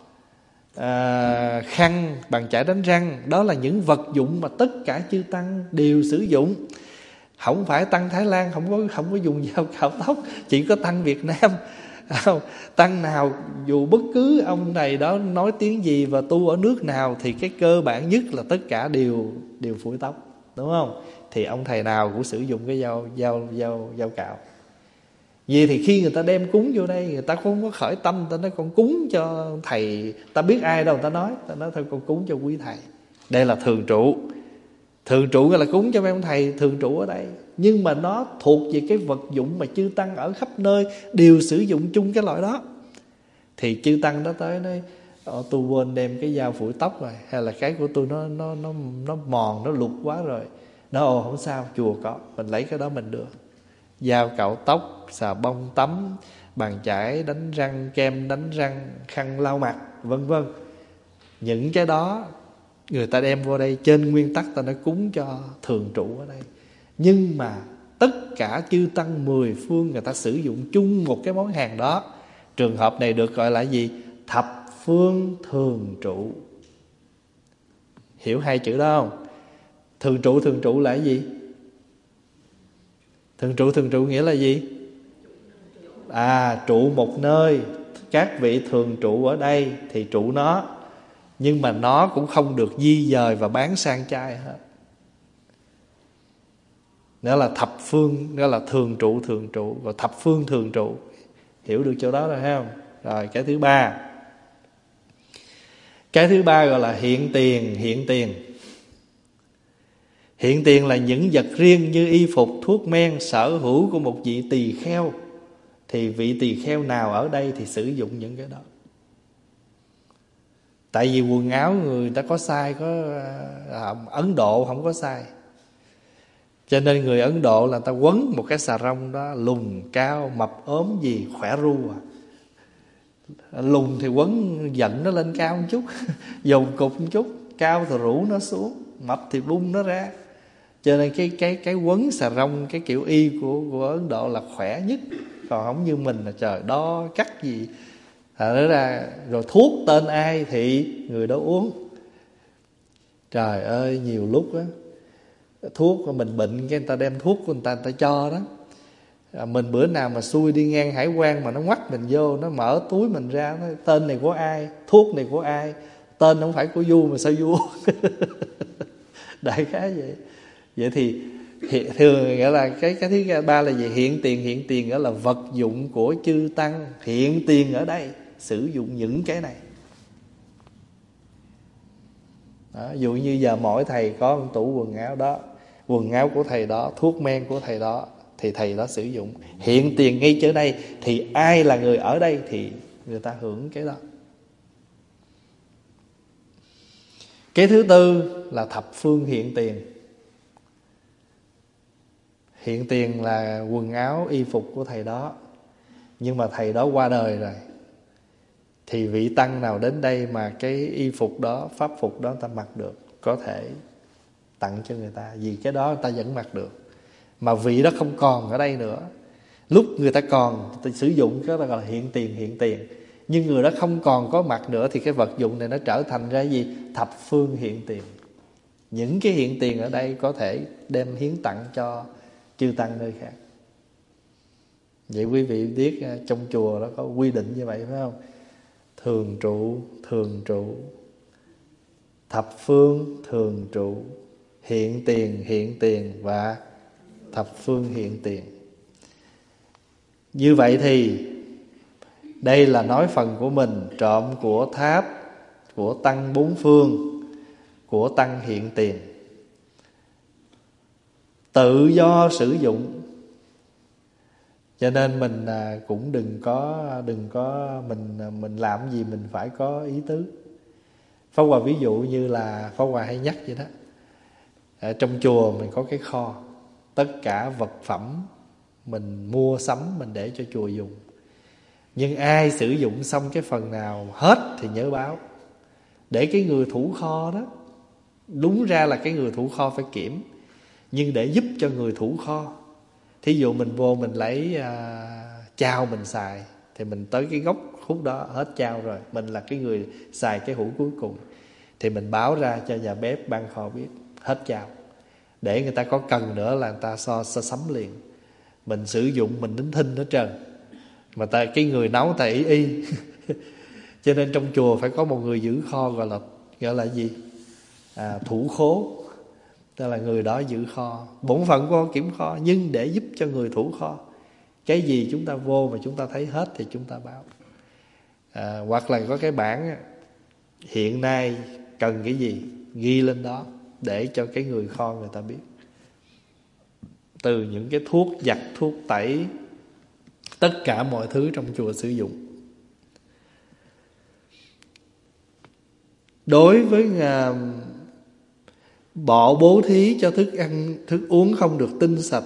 khăn, bàn chải đánh răng. Đó là những vật dụng mà tất cả chư tăng đều sử dụng. Không phải tăng Thái Lan không có dùng dao cạo tóc, chỉ có tăng Việt Nam. Tăng nào dù bất cứ ông này đó nói tiếng gì và tu ở nước nào, thì cái cơ bản nhất là tất cả đều phủi tóc, đúng không? Thì ông thầy nào cũng sử dụng cái dao cạo. Vì thì khi người ta đem cúng vô đây, người ta không có khởi tâm, người ta nói con cúng cho thầy, ta biết ai đâu, ta nói thôi con cúng cho quý thầy. Đây là thường trụ. Thường trụ là cúng cho mấy ông thầy thường trụ ở đây. Nhưng mà nó thuộc về cái vật dụng mà chư tăng ở khắp nơi đều sử dụng chung cái loại đó. Thì chư tăng đó tới nói tôi quên đem cái dao phủi tóc rồi, hay là cái của tôi nó mòn, nó lục quá rồi. Nó không sao, chùa có, mình lấy cái đó mình đưa. Dao cạo tóc, xà bông tắm, bàn chải đánh răng, kem đánh răng, khăn lau mặt, vân vân. Những cái đó người ta đem vô đây, trên nguyên tắc ta nói cúng cho thường trụ ở đây. Nhưng mà tất cả chư tăng 10 phương người ta sử dụng chung một cái món hàng đó. Trường hợp này được gọi là gì? Thập phương thường trụ. Hiểu hai chữ đó không? Thường trụ là cái gì? Thường trụ nghĩa là gì? Trụ một nơi, các vị thường trụ ở đây thì trụ nó. Nhưng mà nó cũng không được di dời và bán sang chai hết. Đó là thập phương, đó là thường trụ, và thập phương thường trụ. Hiểu được chỗ đó rồi hay không? Rồi cái thứ ba. Cái thứ ba gọi là hiện tiền. Hiện tiền là những vật riêng như y phục, thuốc men, sở hữu của một vị tỳ kheo. Thì vị tỳ kheo nào ở đây thì sử dụng những cái đó. Tại vì quần áo người ta có sai, có Ấn Độ không có sai. Cho nên người Ấn Độ là ta quấn một cái xà rông đó, lùn cao mập ốm gì khỏe ru Lùn thì quấn dẫn nó lên cao một chút, dồn cục một chút, cao thì rủ nó xuống, mập thì bung nó ra. Cho nên cái quấn xà rông, cái kiểu y của Ấn Độ là khỏe nhất. Còn không như mình là trời đo cắt gì nó ra. Rồi thuốc tên ai thì người đó uống. Trời ơi, nhiều lúc á, thuốc mình bệnh cái người ta đem thuốc của người ta cho đó. Mình bữa nào mà xui đi ngang hải quan mà nó ngoắt mình vô, nó mở túi mình ra, nó tên này của ai, thuốc này của ai, tên không phải của vua mà sao vua. Đại khái vậy. Vậy thì thường nghĩa là cái thứ ba là gì? Hiện tiền nghĩa là vật dụng của chư tăng. Hiện tiền ở đây sử dụng những cái này đó. Ví dụ như giờ mỗi thầy có một tủ quần áo đó, quần áo của thầy đó, thuốc men của thầy đó, thì thầy đó sử dụng. Hiện tiền ngay chỗ đây thì ai là người ở đây thì người ta hưởng cái đó. Cái thứ tư là thập phương hiện tiền. Hiện tiền là quần áo y phục của thầy đó, nhưng mà thầy đó qua đời rồi, thì vị tăng nào đến đây mà cái y phục đó, pháp phục đó ta mặc được, có thể tặng cho người ta, vì cái đó người ta vẫn mặc được. Mà vị đó không còn ở đây nữa, lúc người ta còn người ta sử dụng cái đó gọi là hiện tiền. Nhưng người đó không còn có mặt nữa thì cái vật dụng này nó trở thành ra gì? Thập phương hiện tiền. Những cái hiện tiền ở đây có thể đem hiến tặng cho chư tăng nơi khác. Vậy quý vị biết trong chùa đó có quy định như vậy phải không? Thường trụ, thập phương thường trụ, hiện tiền và thập phương hiện tiền. Như vậy thì đây là nói phần của mình, trộm của tháp, của tăng bốn phương, của tăng hiện tiền, tự do sử dụng. Cho nên mình cũng đừng có mình làm gì mình phải có ý tứ. Pháp Hòa ví dụ như là Pháp Hòa hay nhắc vậy đó. Ở trong chùa mình có cái kho, tất cả vật phẩm mình mua sắm mình để cho chùa dùng. Nhưng ai sử dụng xong cái phần nào hết thì nhớ báo, để cái người thủ kho đó, đúng ra là cái người thủ kho phải kiểm, nhưng để giúp cho người thủ kho. Thí dụ mình vô mình lấy chao mình xài, thì mình tới cái gốc hút đó hết chao rồi, mình là cái người xài cái hũ cuối cùng, thì mình báo ra cho nhà bếp ban kho biết hết chao, để người ta có cần nữa là người ta so sắm liền. Mình sử dụng mình đính thinh hết trơn, mà cái người nấu ta y cho nên trong chùa phải có một người giữ kho, gọi là gì? Thủ khố. Tức là người đó giữ kho. Bổn phận của kiểm kho, nhưng để giúp cho người thủ kho. Cái gì chúng ta vô mà chúng ta thấy hết thì chúng ta báo. Hoặc là có cái bảng hiện nay cần cái gì, ghi lên đó để cho cái người kho người ta biết. Từ những cái thuốc giặt, thuốc tẩy, tất cả mọi thứ trong chùa sử dụng. Đối với bỏ bố thí cho thức ăn, thức uống không được tinh sạch,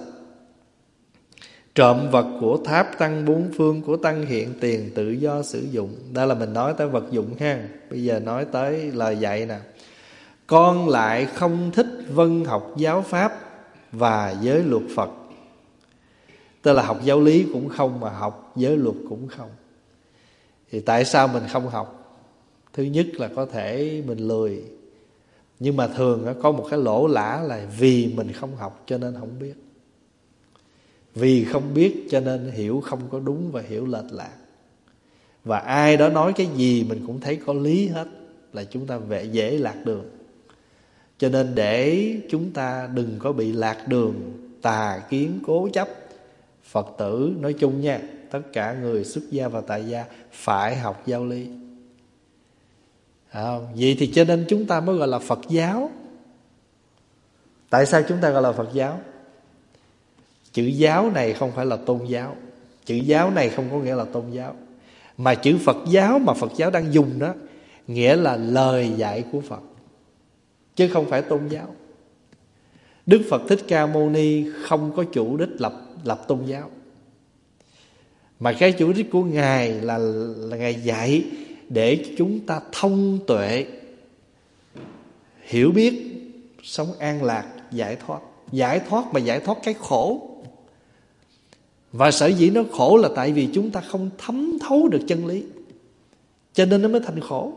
trộm vật của tháp tăng bốn phương, của tăng hiện tiền, tự do sử dụng. Đó là mình nói tới vật dụng ha. Bây giờ nói tới lời dạy nè. Con lại không thích vân học giáo pháp và giới luật Phật. Tức là học giáo lý cũng không, mà học giới luật cũng không. Thì tại sao mình không học? Thứ nhất là có thể mình lười. Nhưng mà thường có một cái lỗ lã là vì mình không học cho nên không biết. Vì không biết cho nên hiểu không có đúng và hiểu lệch lạc. Và ai đó nói cái gì mình cũng thấy có lý hết, là chúng ta dễ lạc đường. Cho nên để chúng ta đừng có bị lạc đường, tà kiến cố chấp, Phật tử nói chung nha, tất cả người xuất gia và tại gia phải học giáo lý. Vậy thì cho nên chúng ta mới gọi là Phật giáo. Tại sao chúng ta gọi là Phật giáo? Chữ giáo này không phải là tôn giáo. Chữ giáo này không có nghĩa là tôn giáo. Mà chữ Phật giáo mà Phật giáo đang dùng đó, nghĩa là lời dạy của Phật, chứ không phải tôn giáo. Đức Phật Thích Ca Mâu Ni không có chủ đích lập tôn giáo, mà cái chủ đích của Ngài là Ngài dạy để chúng ta thông tuệ, hiểu biết, sống an lạc, giải thoát. Giải thoát mà giải thoát cái khổ. Và sở dĩ nó khổ là tại vì chúng ta không thấm thấu được chân lý, cho nên nó mới thành khổ.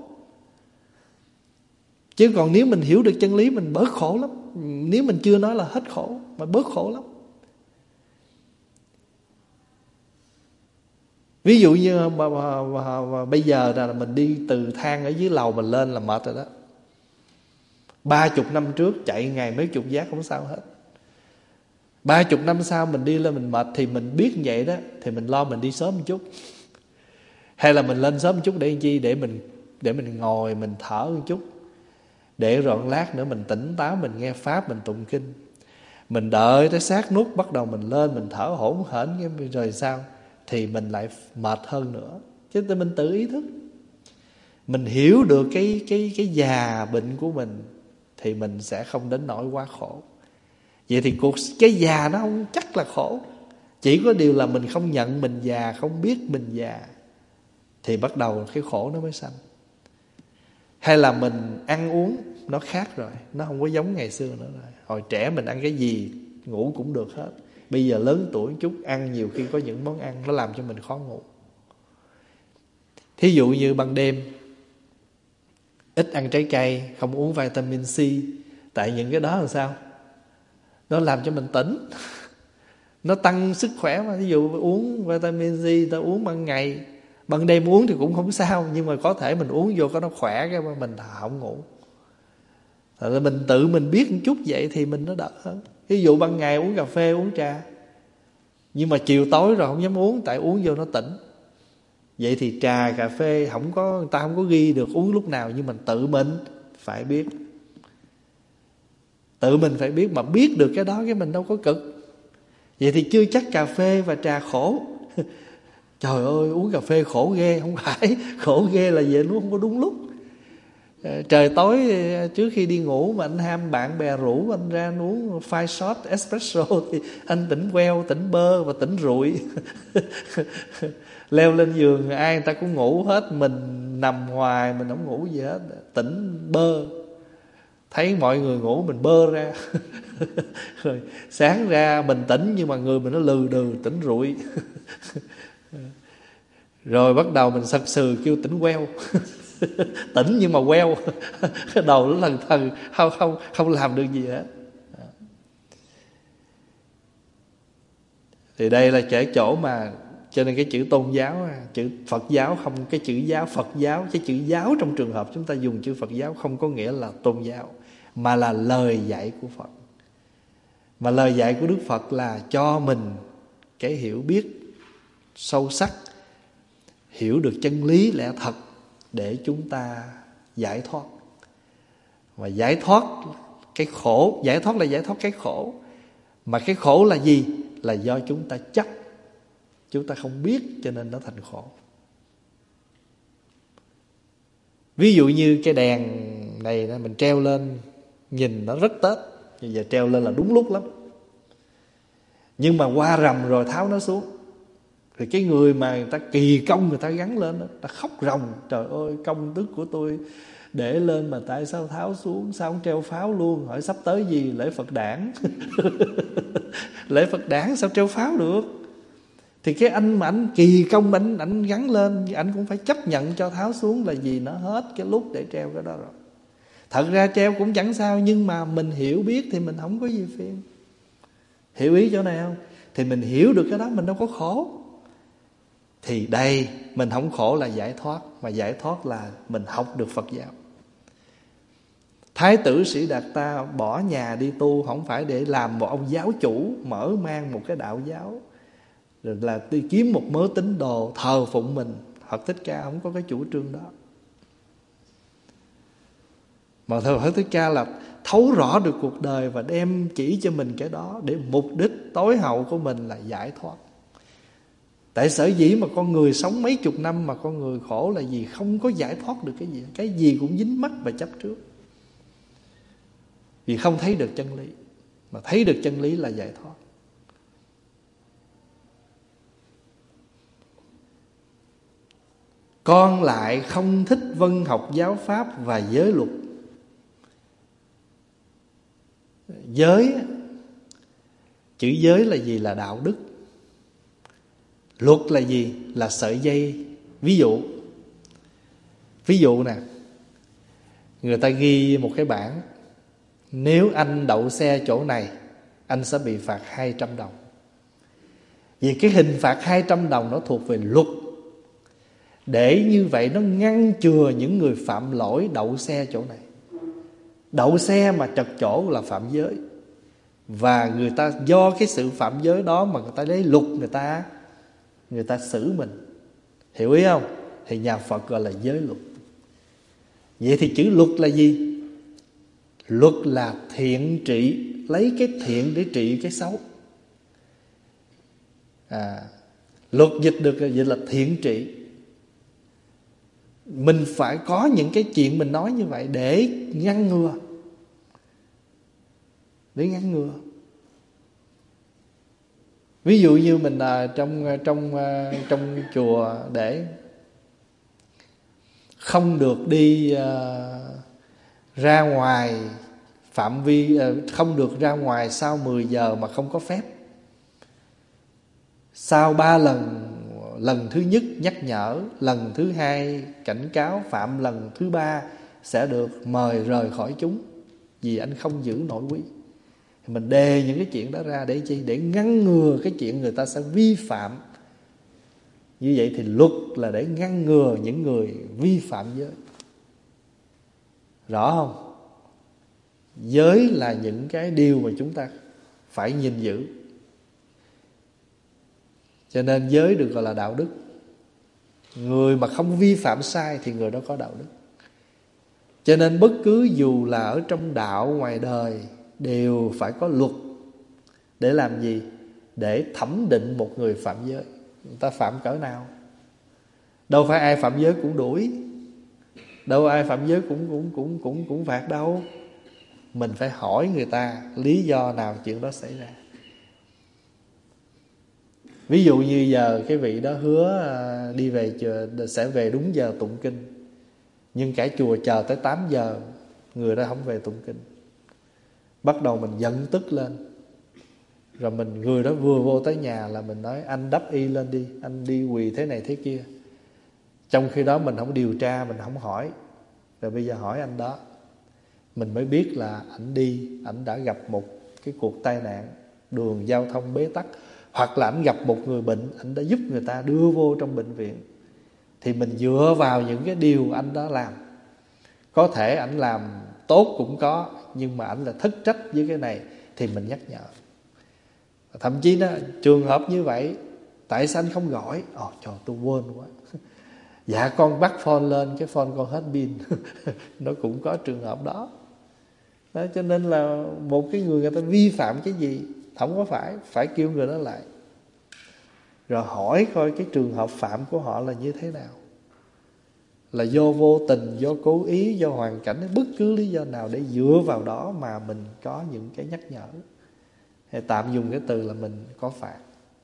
Chứ còn nếu mình hiểu được chân lý mình bớt khổ lắm. Nếu mình chưa nói là hết khổ, mà bớt khổ lắm. Ví dụ như bây giờ là mình đi từ thang ở dưới lầu mình lên là mệt rồi đó. 30 năm trước chạy ngày mấy chục giác không sao hết. 30 năm sau mình đi lên mình mệt, thì mình biết như vậy đó, thì mình lo mình đi sớm một chút. Hay là mình lên sớm một chút để làm chi? Để mình ngồi mình thở một chút, để rồi lát nữa mình tỉnh táo, mình nghe pháp, mình tụng kinh. Mình đợi tới sát nút bắt đầu mình lên mình thở hổn hển, rồi sao? Thì mình lại mệt hơn nữa. Chứ mình tự ý thức, mình hiểu được cái già bệnh của mình, thì mình sẽ không đến nỗi quá khổ. Vậy thì cái già nó không chắc là khổ. Chỉ có điều là mình không nhận mình già, không biết mình già, thì bắt đầu cái khổ nó mới sanh. Hay là mình ăn uống nó khác rồi, nó không có giống ngày xưa nữa rồi. Hồi trẻ mình ăn cái gì ngủ cũng được hết. Bây giờ lớn tuổi một chút, ăn nhiều khi có những món ăn nó làm cho mình khó ngủ. Thí dụ như ban đêm ít ăn trái cây, không uống vitamin C. Tại những cái đó là sao? Nó làm cho mình tỉnh. Nó tăng sức khỏe mà. Ví dụ uống vitamin C, ta uống ban ngày, ban đêm uống thì cũng không sao. Nhưng mà có thể mình uống vô có nó khỏe, cái mình không ngủ. Rồi mình tự mình biết một chút vậy thì mình nó đỡ hơn. Ví dụ ban ngày uống cà phê uống trà, nhưng mà chiều tối rồi không dám uống, tại uống vô nó tỉnh. Vậy thì trà cà phê không có, người ta không có ghi được uống lúc nào, nhưng mình tự mình phải biết. Tự mình phải biết, mà biết được cái đó cái mình đâu có cực. Vậy thì chưa chắc cà phê và trà khổ. Trời ơi uống cà phê khổ ghê. Không phải, khổ ghê là về nó không có đúng lúc. Trời tối trước khi đi ngủ mà anh ham bạn bè rủ anh ra anh uống 5 shot espresso thì anh tỉnh queo, tỉnh bơ và tỉnh rụi. Leo lên giường ai người ta cũng ngủ hết, mình nằm hoài mình không ngủ gì hết, tỉnh bơ. Thấy mọi người ngủ mình bơ ra. Rồi sáng ra mình tỉnh nhưng mà người mình nó lừ đừ, tỉnh rụi. Rồi bắt đầu mình sật sừ kêu tỉnh queo. Tỉnh nhưng mà queo. Cái đầu nó lần thần, không làm được gì hết. Thì đây là cái chỗ mà, cho nên cái chữ tôn giáo, chữ Phật giáo không, cái chữ giáo Phật giáo, cái chữ giáo trong trường hợp chúng ta dùng chữ Phật giáo không có nghĩa là tôn giáo, mà là lời dạy của Phật. Mà lời dạy của Đức Phật là cho mình cái hiểu biết sâu sắc, hiểu được chân lý lẽ thật để chúng ta giải thoát. Và giải thoát cái khổ, giải thoát là giải thoát cái khổ. Mà cái khổ là gì? Là do chúng ta chấp, chúng ta không biết cho nên nó thành khổ. Ví dụ như cái đèn này mình treo lên nhìn nó rất Tết, giờ treo lên là đúng lúc lắm. Nhưng mà qua rằm rồi tháo nó xuống, thì cái người mà người ta kỳ công người ta gắn lên đó, ta khóc ròng: trời ơi công đức của tôi để lên mà tại sao tháo xuống, sao không treo pháo luôn? Hỏi sắp tới gì? Lễ Phật đản. Lễ Phật đản sao treo pháo được? Thì cái anh mà anh kỳ công anh gắn lên, anh cũng phải chấp nhận cho tháo xuống, là gì? Nó hết cái lúc để treo cái đó rồi. Thật ra treo cũng chẳng sao, nhưng mà mình hiểu biết thì mình không có gì phiền. Hiểu ý chỗ này không? Thì mình hiểu được cái đó mình đâu có khổ. Thì đây mình không khổ là giải thoát. Mà giải thoát là mình học được Phật giáo. Thái tử Sĩ Đạt Ta bỏ nhà đi tu không phải để làm một ông giáo chủ mở mang một cái đạo giáo, rồi là đi kiếm một mớ tín đồ thờ phụng mình. Phật Thích Ca không có cái chủ trương đó. Mà Phật Thích Ca là thấu rõ được cuộc đời và đem chỉ cho mình cái đó, để mục đích tối hậu của mình là giải thoát. Tại sở dĩ mà con người sống mấy chục năm mà con người khổ là gì? Không có giải thoát được cái gì cũng dính mắc và chấp trước. Vì không thấy được chân lý. Mà thấy được chân lý là giải thoát. Con lại không thích vân học giáo pháp và giới luật. Giới, chữ giới là gì? Là đạo đức. Luật là gì? Là sợi dây. Ví dụ nè, người ta ghi một cái bảng: nếu anh đậu xe chỗ này, anh sẽ bị phạt 200 đồng. Vì cái hình phạt 200 đồng nó thuộc về luật. Để như vậy nó ngăn chừa những người phạm lỗi đậu xe chỗ này. Đậu xe mà trật chỗ là phạm giới. Và người ta do cái sự phạm giới đó mà người ta lấy luật người ta xử mình. Hiểu ý không? Thì nhà Phật gọi là giới luật. Vậy thì chữ luật là gì? Luật là thiện trị, lấy cái thiện để trị cái xấu. Luật dịch được vậy là thiện trị. Mình phải có những cái chuyện mình nói như vậy để ngăn ngừa. Để ngăn ngừa. Ví dụ như mình trong chùa để không được đi ra ngoài phạm vi, không được ra ngoài sau 10 giờ mà không có phép. Sau 3 lần, lần thứ nhất nhắc nhở, lần thứ hai cảnh cáo, phạm lần thứ 3 sẽ được mời rời khỏi chúng, vì anh không giữ nội quy. Mình đề những cái chuyện đó ra để chi? Để ngăn ngừa cái chuyện người ta sẽ vi phạm. Như vậy thì luật là để ngăn ngừa những người vi phạm giới. Rõ không? Giới là những cái điều mà chúng ta phải gìn giữ. Cho nên giới được gọi là đạo đức. Người mà không vi phạm sai thì người đó có đạo đức. Cho nên bất cứ dù là ở trong đạo ngoài đời đều phải có luật. Để làm gì? Để thẩm định một người phạm giới. Người ta phạm cỡ nào? Đâu phải ai phạm giới cũng đuổi, đâu ai phạm giới cũng phạt đâu. Mình phải hỏi người ta lý do nào chuyện đó xảy ra. Ví dụ như giờ cái vị đó hứa đi về chùa sẽ về đúng giờ tụng kinh, nhưng cả chùa chờ tới 8 giờ người đó không về tụng kinh. Bắt đầu mình giận tức lên. Rồi người đó vừa vô tới nhà là mình nói anh đắp y lên đi, anh đi quỳ thế này thế kia. Trong khi đó mình không điều tra, mình không hỏi. Rồi bây giờ hỏi anh đó, mình mới biết là ảnh đã gặp một cái cuộc tai nạn, đường giao thông bế tắc, hoặc là ảnh gặp một người bệnh, ảnh đã giúp người ta đưa vô trong bệnh viện. Thì mình dựa vào những cái điều anh đó làm. Có thể ảnh làm tốt cũng có, nhưng mà ảnh là thất trách với cái này, thì mình nhắc nhở. Thậm chí đó, trường hợp như vậy, tại sao anh không gọi? Trời, tôi quên quá. Dạ con bắt phone lên, cái phone con hết pin. Nó cũng có trường hợp đó. Cho nên là một cái người ta vi phạm cái gì, không có phải kêu người đó lại, rồi hỏi coi cái trường hợp phạm của họ là như thế nào. Là do vô tình, do cố ý, do hoàn cảnh, bất cứ lý do nào, để dựa vào đó mà mình có những cái nhắc nhở. Thì tạm dùng cái từ là mình có phạt.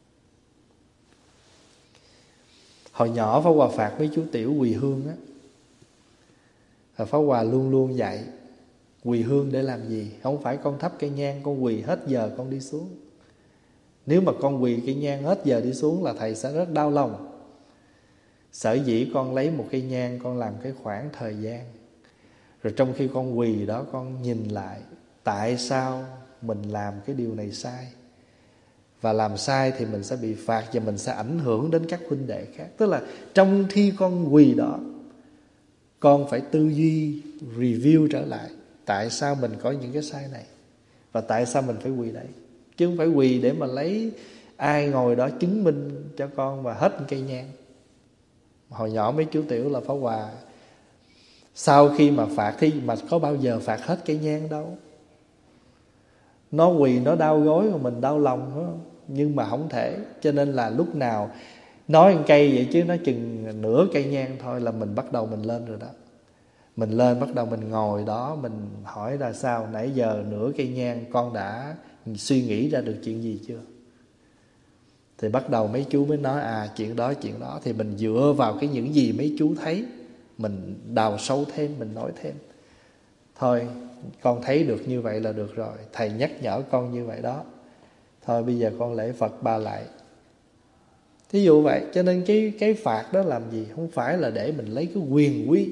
Hồi nhỏ Pháp Hòa phạt mấy chú tiểu quỳ hương á. Pháp Hòa luôn luôn dạy quỳ hương để làm gì? Không phải con thắp cây nhang, con quỳ hết giờ con đi xuống. Nếu mà con quỳ cây nhang hết giờ đi xuống là thầy sẽ rất đau lòng. Sở dĩ con lấy một cây nhang, con làm cái khoảng thời gian, rồi trong khi con quỳ đó con nhìn lại tại sao mình làm cái điều này sai. Và làm sai thì mình sẽ bị phạt, và mình sẽ ảnh hưởng đến các huynh đệ khác. Tức là trong khi con quỳ đó, con phải tư duy, review trở lại tại sao mình có những cái sai này, và tại sao mình phải quỳ đấy. Chứ không phải quỳ để mà lấy ai ngồi đó chứng minh cho con và hết cây nhang. Hồi nhỏ mấy chú tiểu là Pháp Hòa sau khi mà phạt thì mà có bao giờ phạt hết cây nhang đâu. Nó quỳ nó đau gối mà mình đau lòng đó. Nhưng mà không thể. Cho nên là lúc nào nói một cây vậy chứ nó chừng nửa cây nhang thôi là mình bắt đầu mình lên rồi đó. Mình lên bắt đầu mình ngồi đó, mình hỏi là sao nãy giờ nửa cây nhang con đã suy nghĩ ra được chuyện gì chưa. Thì bắt đầu mấy chú mới nói chuyện đó. Thì mình dựa vào cái những gì mấy chú thấy, mình đào sâu thêm, mình nói thêm. Thôi con thấy được như vậy là được rồi, thầy nhắc nhở con như vậy đó, thôi bây giờ con lễ Phật 3 lại. Thí dụ vậy. Cho nên cái phạt đó làm gì? Không phải là để mình lấy cái quyền quý,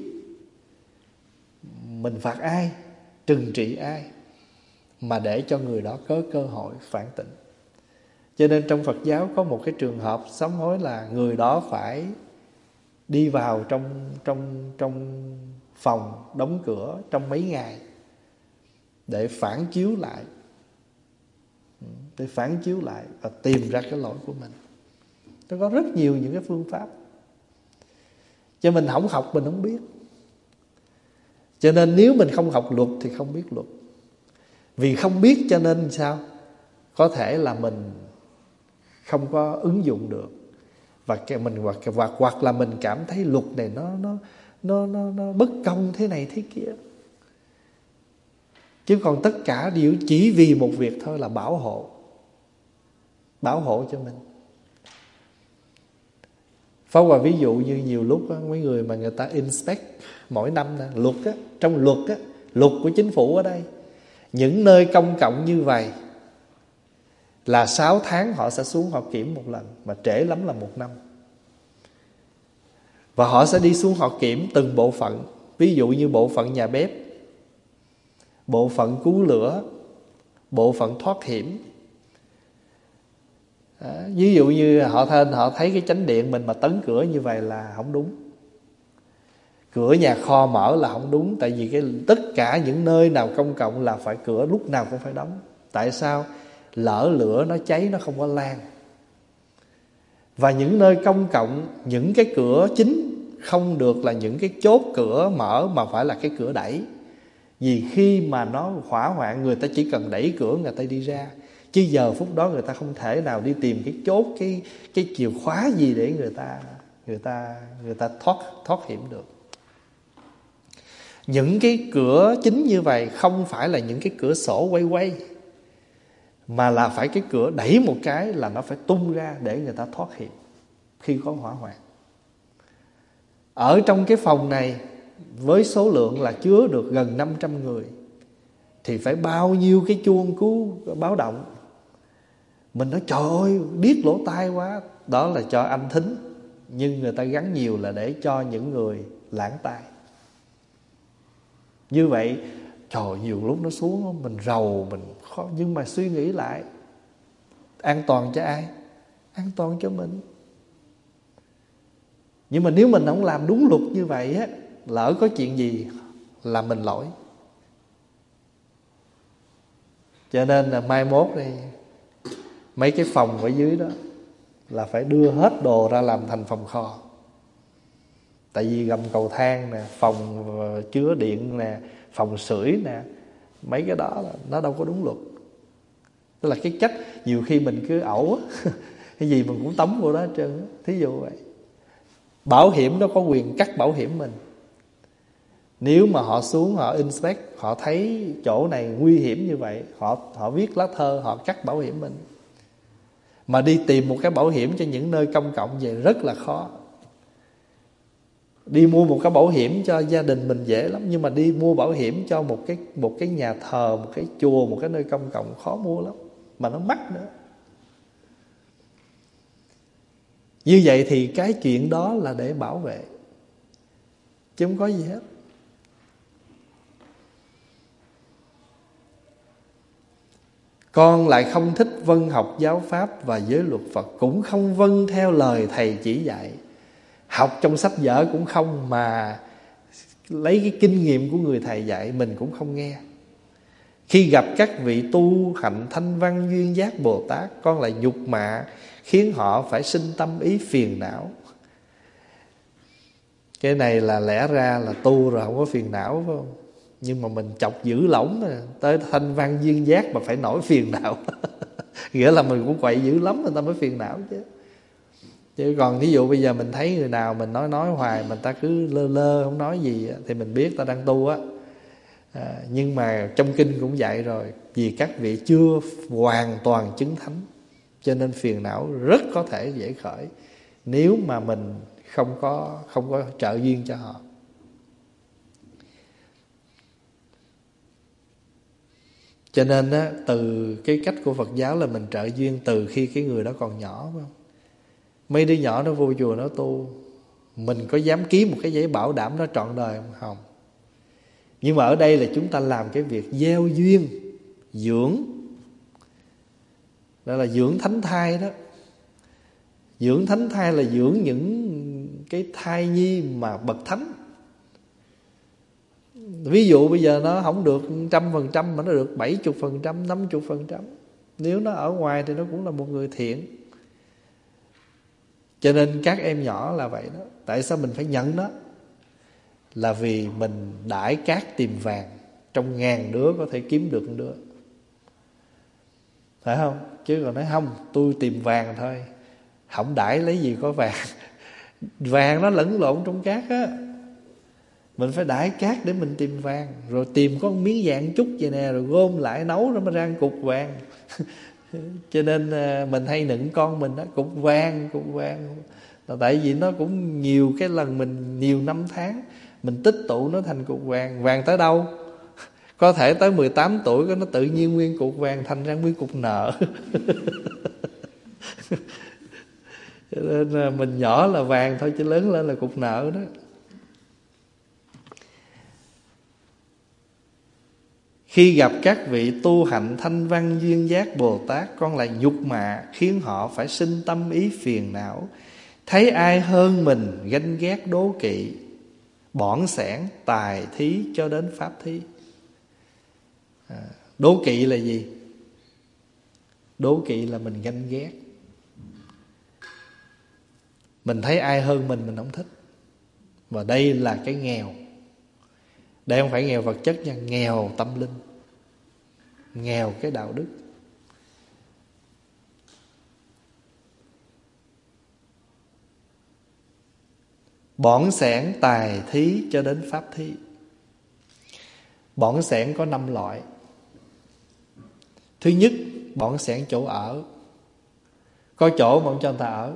mình phạt ai, trừng trị ai, mà để cho người đó có cơ hội phản tỉnh. Cho nên trong Phật giáo có một cái trường hợp sám hối là người đó phải đi vào trong phòng đóng cửa trong mấy ngày để phản chiếu lại, và tìm ra cái lỗi của mình. Nó có rất nhiều những cái phương pháp, cho mình không học mình không biết. Cho nên nếu mình không học luật thì không biết luật. Vì không biết cho nên sao? Có thể là mình không có ứng dụng được, và mình hoặc là mình cảm thấy luật này nó bất công thế này thế kia. Chứ còn tất cả đều chỉ vì một việc thôi là bảo hộ cho mình. Pháp Hòa ví dụ như nhiều lúc mấy người mà người ta inspect mỗi năm luật trong luật của chính phủ ở đây, những nơi công cộng như vậy là 6 tháng họ sẽ xuống họ kiểm một lần, mà trễ lắm là 1 năm. Và họ sẽ đi xuống họ kiểm từng bộ phận. Ví dụ như bộ phận nhà bếp, bộ phận cứu lửa, bộ phận thoát hiểm. Ví dụ như họ thấy cái chánh điện mình mà tấn cửa như vậy là không đúng. cửa nhà kho mở là không đúng. Tại vì tất cả những nơi nào công cộng là phải cửa lúc nào cũng phải đóng. Tại sao? Lỡ lửa nó cháy nó không có lan. Và những nơi công cộng, những cái cửa chính không được là những cái chốt cửa mở, mà phải là cái cửa đẩy. Vì khi mà nó hỏa hoạn, người ta chỉ cần đẩy cửa người ta đi ra. Chứ giờ phút đó người ta không thể nào đi tìm cái chốt, cái chìa khóa gì để người ta thoát hiểm được. Những cái cửa chính như vậy không phải là những cái cửa sổ quay, mà là phải cái cửa đẩy một cái là nó phải tung ra để người ta thoát hiểm khi có hỏa hoạn. Ở trong cái phòng này với số lượng là chứa được gần 500 người thì phải bao nhiêu cái chuông cứu báo động. Mình nói trời ơi điếc lỗ tai quá. Đó là cho anh thính. Nhưng người ta gắn nhiều là để cho những người lãng tai. Như vậy trời, nhiều lúc nó xuống mình rầu, mình khó. Nhưng mà suy nghĩ lại, an toàn cho ai? An toàn cho mình. Nhưng mà nếu mình không làm đúng luật như vậy á, lỡ có chuyện gì là mình lỗi. Cho nên là mai mốt đây, mấy cái phòng ở dưới đó là phải đưa hết đồ ra làm thành phòng kho. Tại vì gầm cầu thang nè, phòng chứa điện nè, phòng sưởi nè, mấy cái đó là nó đâu có đúng luật. Tức là cái cách nhiều khi mình cứ ẩu cái gì mình cũng tống vô đó hết trơn. Thí dụ vậy. Bảo hiểm nó có quyền cắt bảo hiểm mình. Nếu mà họ xuống họ inspect, họ thấy chỗ này nguy hiểm như vậy, họ viết lá thơ, họ cắt bảo hiểm mình. Mà đi tìm một cái bảo hiểm cho những nơi công cộng vậy rất là khó. Đi mua một cái bảo hiểm cho gia đình mình dễ lắm, nhưng mà đi mua bảo hiểm cho một cái nhà thờ, một cái chùa, một cái nơi công cộng khó mua lắm, mà nó mắc nữa. Như vậy thì cái chuyện đó là để bảo vệ, chứ không có gì hết. Con lại không thích vâng học giáo pháp và giới luật Phật, cũng không vâng theo lời thầy chỉ dạy. Học trong sách vở cũng không, mà lấy cái kinh nghiệm của người thầy dạy mình cũng không nghe. Khi gặp các vị tu hạnh thanh văn duyên giác Bồ Tát, con lại nhục mạ, khiến họ phải sinh tâm ý phiền não. Cái này là lẽ ra là tu rồi không có phiền não, phải không? Nhưng mà mình chọc dữ lỏng rồi, tới thanh văn duyên giác mà phải nổi phiền não. Nghĩa là mình cũng quậy dữ lắm người ta mới phiền não chứ. Chứ còn thí dụ bây giờ mình thấy người nào mình nói hoài, mình ta cứ lơ lơ không nói gì thì mình biết ta đang tu á. Nhưng mà trong kinh cũng dạy rồi, vì các vị chưa hoàn toàn chứng thánh, cho nên phiền não rất có thể dễ khởi nếu mà mình không có trợ duyên cho họ. Cho nên á, từ cái cách của Phật giáo là mình trợ duyên từ khi cái người đó còn nhỏ, phải không? Mấy đứa nhỏ nó vô chùa nó tu, mình có dám ký một cái giấy bảo đảm nó trọn đời không? Không. Nhưng mà ở đây là chúng ta làm cái việc gieo duyên, dưỡng. Đó là dưỡng thánh thai đó. Dưỡng thánh thai là dưỡng những cái thai nhi mà bậc thánh. Ví dụ bây giờ nó không được 100% mà nó được 70%, 50%. Nếu nó ở ngoài thì nó cũng là một người thiện. Cho nên các em nhỏ là vậy đó. Tại sao mình phải nhận nó? Là vì mình đãi cát tìm vàng, trong 1000 đứa có thể kiếm được 1 đứa, phải không? Chứ còn nói không, tôi tìm vàng thôi, không đãi lấy gì có vàng. Vàng nó lẫn lộn trong cát á. Mình phải đãi cát để mình tìm vàng. Rồi tìm có một miếng vàng chút vậy nè, rồi gom lại nấu nó mới ra cục vàng. Cho nên mình hay nựng con mình đó, cục vàng. Là tại vì nó cũng nhiều cái lần mình nhiều năm tháng mình tích tụ nó thành cục vàng. Vàng tới đâu? Có thể tới 18 tuổi nó tự nhiên nguyên cục vàng thành ra nguyên cục nợ. Cho nên mình nhỏ là vàng thôi, chứ lớn lên là cục nợ đó. Khi gặp các vị tu hạnh thanh văn duyên giác Bồ Tát, con lại nhục mạ, khiến họ phải sinh tâm ý phiền não. Thấy ai hơn mình ganh ghét đố kỵ. bỏn sẻn tài thí cho đến pháp thí. Đố kỵ là gì? Đố kỵ là mình ganh ghét. Mình thấy ai hơn mình không thích. Và đây là cái nghèo. Đây không phải nghèo vật chất nha, nghèo tâm linh, nghèo cái đạo đức. Bỏn sẻn tài thí cho đến pháp thí. Bỏn sẻn có 5 loại. Thứ nhất, bỏn sẻn chỗ ở. Có chỗ mà không cho người ta ở.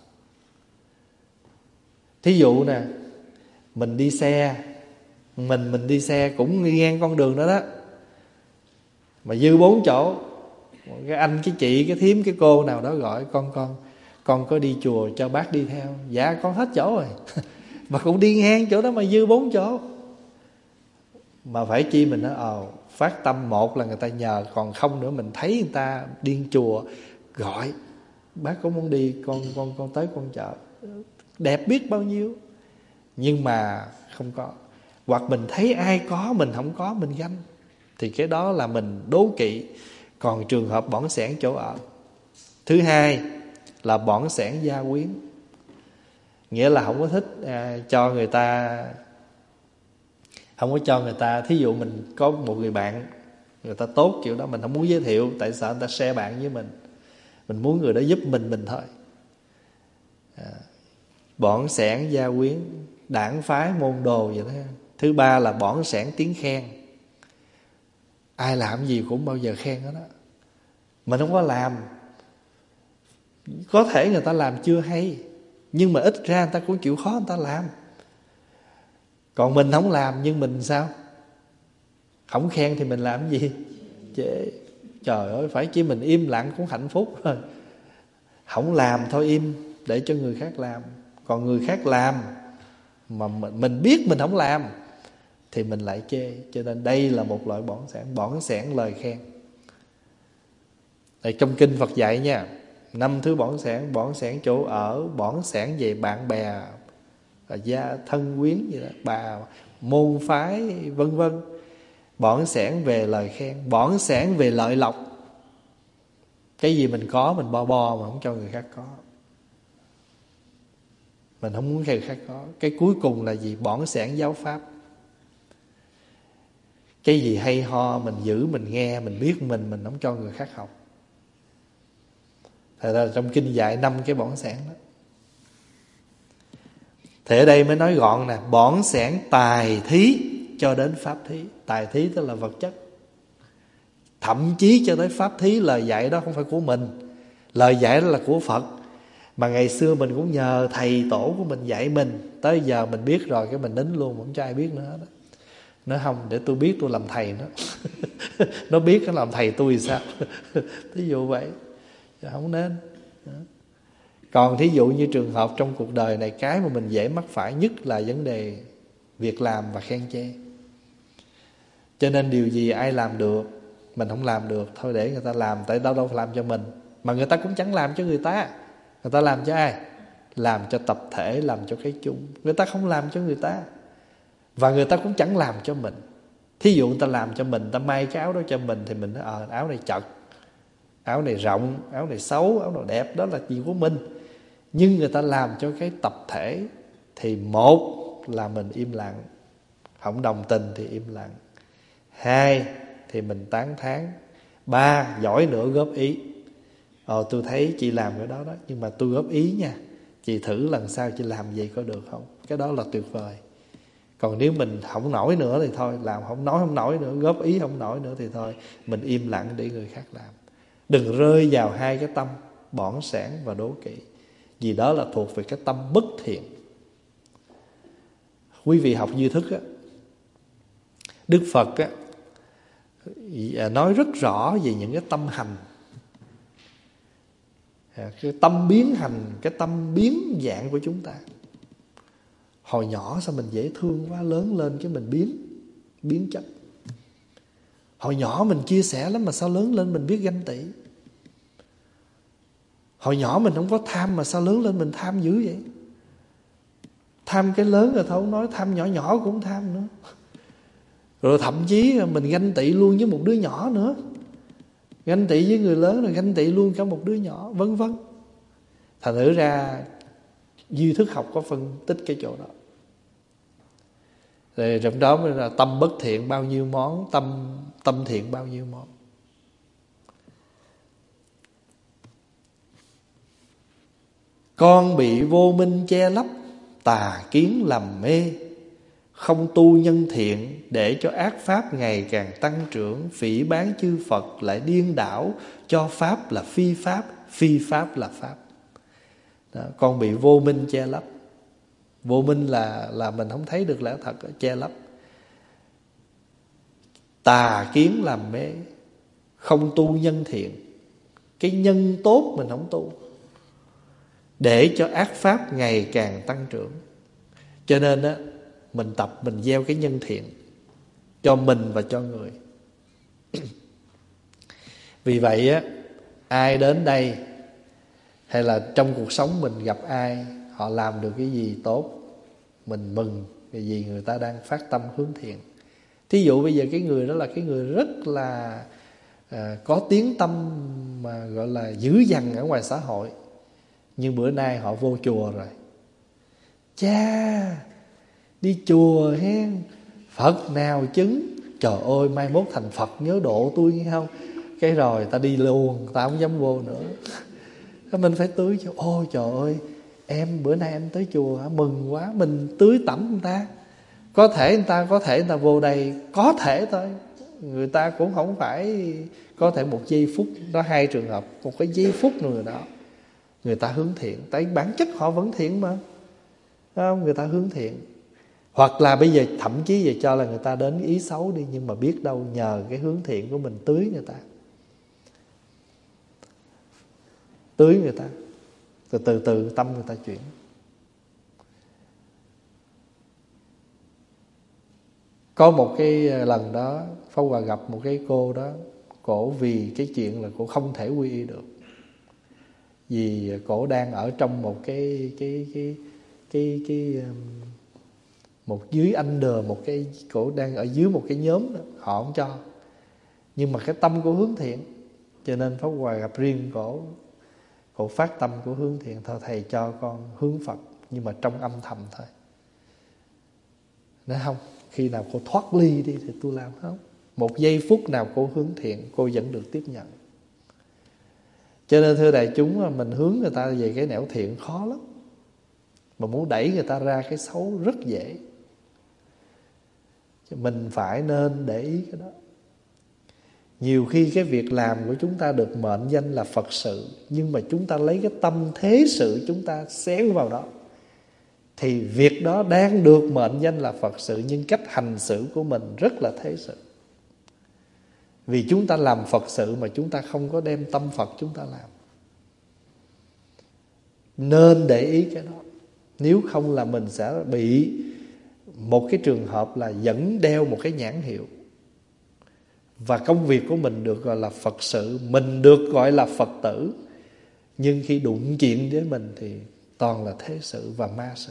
Thí dụ nè, mình đi xe, mình đi xe cũng đi ngang con đường đó đó, mà dư 4 chỗ, cái anh, cái chị, cái thím, cái cô nào đó gọi con có đi chùa cho bác đi theo. Dạ con hết chỗ rồi. Mà cũng đi ngang chỗ đó mà dư 4 chỗ. Mà phải chi mình nói phát tâm, một là người ta nhờ, còn không nữa mình thấy người ta đi chùa gọi, bác có muốn đi, con tới con chợ. Đẹp biết bao nhiêu. Nhưng mà không có. Hoặc mình thấy ai có mình không có, mình ganh, thì cái đó là mình đố kỵ. Còn trường hợp bỏn sẻn chỗ ở. Thứ hai là bỏn sẻn gia quyến. Nghĩa là không có thích cho người ta, không có cho người ta. Thí dụ mình có một người bạn, người ta tốt kiểu đó, mình không muốn giới thiệu, tại sợ người ta share bạn với mình. Mình muốn người đó giúp mình thôi. Bỏn sẻn gia quyến, đảng phái môn đồ vậy đó. Thứ ba là bỏn sẻn tiếng khen. Ai làm gì cũng bao giờ khen hết đó. Mình không có làm. Có thể người ta làm chưa hay, nhưng mà ít ra người ta cũng chịu khó người ta làm. Còn mình không làm, nhưng mình sao? Không khen thì mình làm gì? Chê. Trời ơi, phải chỉ mình im lặng cũng hạnh phúc rồi. Không làm thôi im, để cho người khác làm. Còn người khác làm mà mình biết mình không làm thì mình lại chê. Cho nên đây là một loại bỏn sẻn. Bỏn sẻn lời khen. Ở trong kinh Phật dạy nha, 5 thứ bỏn sẻn. Bỏn sẻn chỗ ở, bỏn sẻn về bạn bè, gia thân quyến gì đó, bà môn phái vân vân. Bỏn sẻn về lời khen. Bỏn sẻn về lợi lộc. Cái gì mình có mình bo mà không cho người khác có. Mình không muốn người khác có. Cái cuối cùng là gì? Bỏn sẻn giáo pháp. Cái gì hay ho mình giữ, mình nghe, mình biết mình không cho người khác học. Thật ra trong kinh dạy 5 cái bỏn sẻn đó. Thì ở đây mới nói gọn nè. Bỏn sẻn tài thí cho đến pháp thí. Tài thí tức là vật chất. Thậm chí cho tới pháp thí, lời dạy đó không phải của mình. Lời dạy đó là của Phật. Mà ngày xưa mình cũng nhờ thầy tổ của mình dạy mình. Tới giờ mình biết rồi, cái mình nín luôn, không cho ai biết nữa hết. Nói không, để tôi biết tôi làm thầy nó. Nó biết nó làm thầy tôi thì sao? Thí dụ vậy. Không nên. Còn thí dụ như trường hợp trong cuộc đời này, cái mà mình dễ mắc phải nhất là vấn đề việc làm và khen chê. Cho nên điều gì ai làm được, mình không làm được, thôi để người ta làm. Tại đâu làm cho mình. Mà người ta cũng chẳng làm cho người ta. Người ta làm cho ai? Làm cho tập thể, làm cho cái chung. Người ta không làm cho người ta. Và người ta cũng chẳng làm cho mình. Thí dụ người ta làm cho mình, người ta may cái áo đó cho mình, thì mình nói áo này chật, áo này rộng, áo này xấu, áo nào đẹp, đó là chuyện của mình. Nhưng người ta làm cho cái tập thể, thì một là mình im lặng, không đồng tình thì im lặng. Hai thì mình tán thán. Ba, giỏi nữa góp ý. Tôi thấy chị làm cái đó đó, nhưng mà tôi góp ý nha, chị thử lần sau chị làm vậy có được không? Cái đó là tuyệt vời. Còn nếu mình không nổi nữa thì thôi, làm không nổi nữa, góp ý không nổi nữa thì thôi, mình im lặng để người khác làm. Đừng rơi vào hai cái tâm bỏn sẻn và đố kỵ, vì đó là thuộc về cái tâm bất thiện. Quý vị học duy thức á, Đức Phật á nói rất rõ về những cái tâm hành, cái tâm biến hành, cái tâm biến dạng của chúng ta. Hồi nhỏ sao mình dễ thương quá, lớn lên cái mình biến chất. Hồi nhỏ mình chia sẻ lắm, mà sao lớn lên mình biết ganh tị. Hồi nhỏ mình không có tham, mà sao lớn lên mình tham dữ vậy? Tham cái lớn rồi thôi không nói, tham nhỏ nhỏ cũng tham nữa. Rồi thậm chí mình ganh tị luôn với một đứa nhỏ nữa. Ganh tị với người lớn rồi ganh tị luôn cả một đứa nhỏ, vân vân. Thành thử ra duy thức học có phân tích cái chỗ đó. Rồi trong đó mới là tâm bất thiện bao nhiêu món, tâm thiện bao nhiêu món. Con bị vô minh che lấp, tà kiến làm mê, không tu nhân thiện để cho ác pháp ngày càng tăng trưởng. Phỉ báng chư Phật lại điên đảo, cho pháp là phi pháp, phi pháp là pháp. Đó, con bị vô minh che lấp. Vô minh là mình không thấy được lẽ thật, che lấp. Tà kiến làm mê, không tu nhân thiện. Cái nhân tốt mình không tu, để cho ác pháp ngày càng tăng trưởng. Cho nên á, mình tập mình gieo cái nhân thiện cho mình và cho người. Vì vậy á, ai đến đây hay là trong cuộc sống mình gặp ai, họ làm được cái gì tốt, mình mừng, vì người ta đang phát tâm hướng thiện. Thí dụ bây giờ cái người đó là cái người rất là có tiếng tâm mà gọi là dữ dằn ở ngoài xã hội, nhưng bữa nay họ vô chùa rồi. Cha, đi chùa hen, Phật nào chứng, trời ơi mai mốt thành Phật nhớ độ tôi nghe không. Cái rồi ta đi luôn, ta không dám vô nữa. Mình phải tưới cho. Ôi trời ơi, em bữa nay em tới chùa hả? Mừng quá. Mình tưới tẩm người ta. Có thể người ta vô đây, có thể thôi, người ta cũng không phải. Có thể một giây phút, đó hai trường hợp. Một cái giây phút người đó người ta hướng thiện, tại bản chất họ vẫn thiện mà, không? Người ta hướng thiện. Hoặc là bây giờ thậm chí giờ cho là người ta đến ý xấu đi, nhưng mà biết đâu nhờ cái hướng thiện của mình tưới người ta, rồi từ từ tâm người ta chuyển. Có một cái lần đó Pháp Hòa gặp một cái cô đó, cổ vì cái chuyện là cổ không thể quy y được, vì cổ đang ở trong một cái một dưới under, một cái cổ đang ở dưới một cái nhóm đó, họ không cho. Nhưng mà cái tâm của hướng thiện, cho nên Pháp Hòa gặp riêng cổ phát tâm của hướng thiện. Thôi thầy cho con hướng Phật, nhưng mà trong âm thầm thôi. Nói không, khi nào cô thoát ly đi thì tôi làm. Không, một giây phút nào cô hướng thiện, cô vẫn được tiếp nhận. Cho nên thưa đại chúng, mình hướng người ta về cái nẻo thiện khó lắm, mà muốn đẩy người ta ra cái xấu rất dễ. Mình phải nên để ý cái đó. Nhiều khi cái việc làm của chúng ta được mệnh danh là Phật sự, nhưng mà chúng ta lấy cái tâm thế sự chúng ta xén vào đó, thì việc đó đang được mệnh danh là Phật sự, nhưng cách hành xử của mình rất là thế sự. Vì chúng ta làm Phật sự mà chúng ta không có đem tâm Phật chúng ta làm. Nên để ý cái đó. Nếu không là mình sẽ bị một cái trường hợp là vẫn đeo một cái nhãn hiệu. Và công việc của mình được gọi là Phật sự, mình được gọi là Phật tử, nhưng khi đụng chuyện với mình thì toàn là thế sự và ma sự.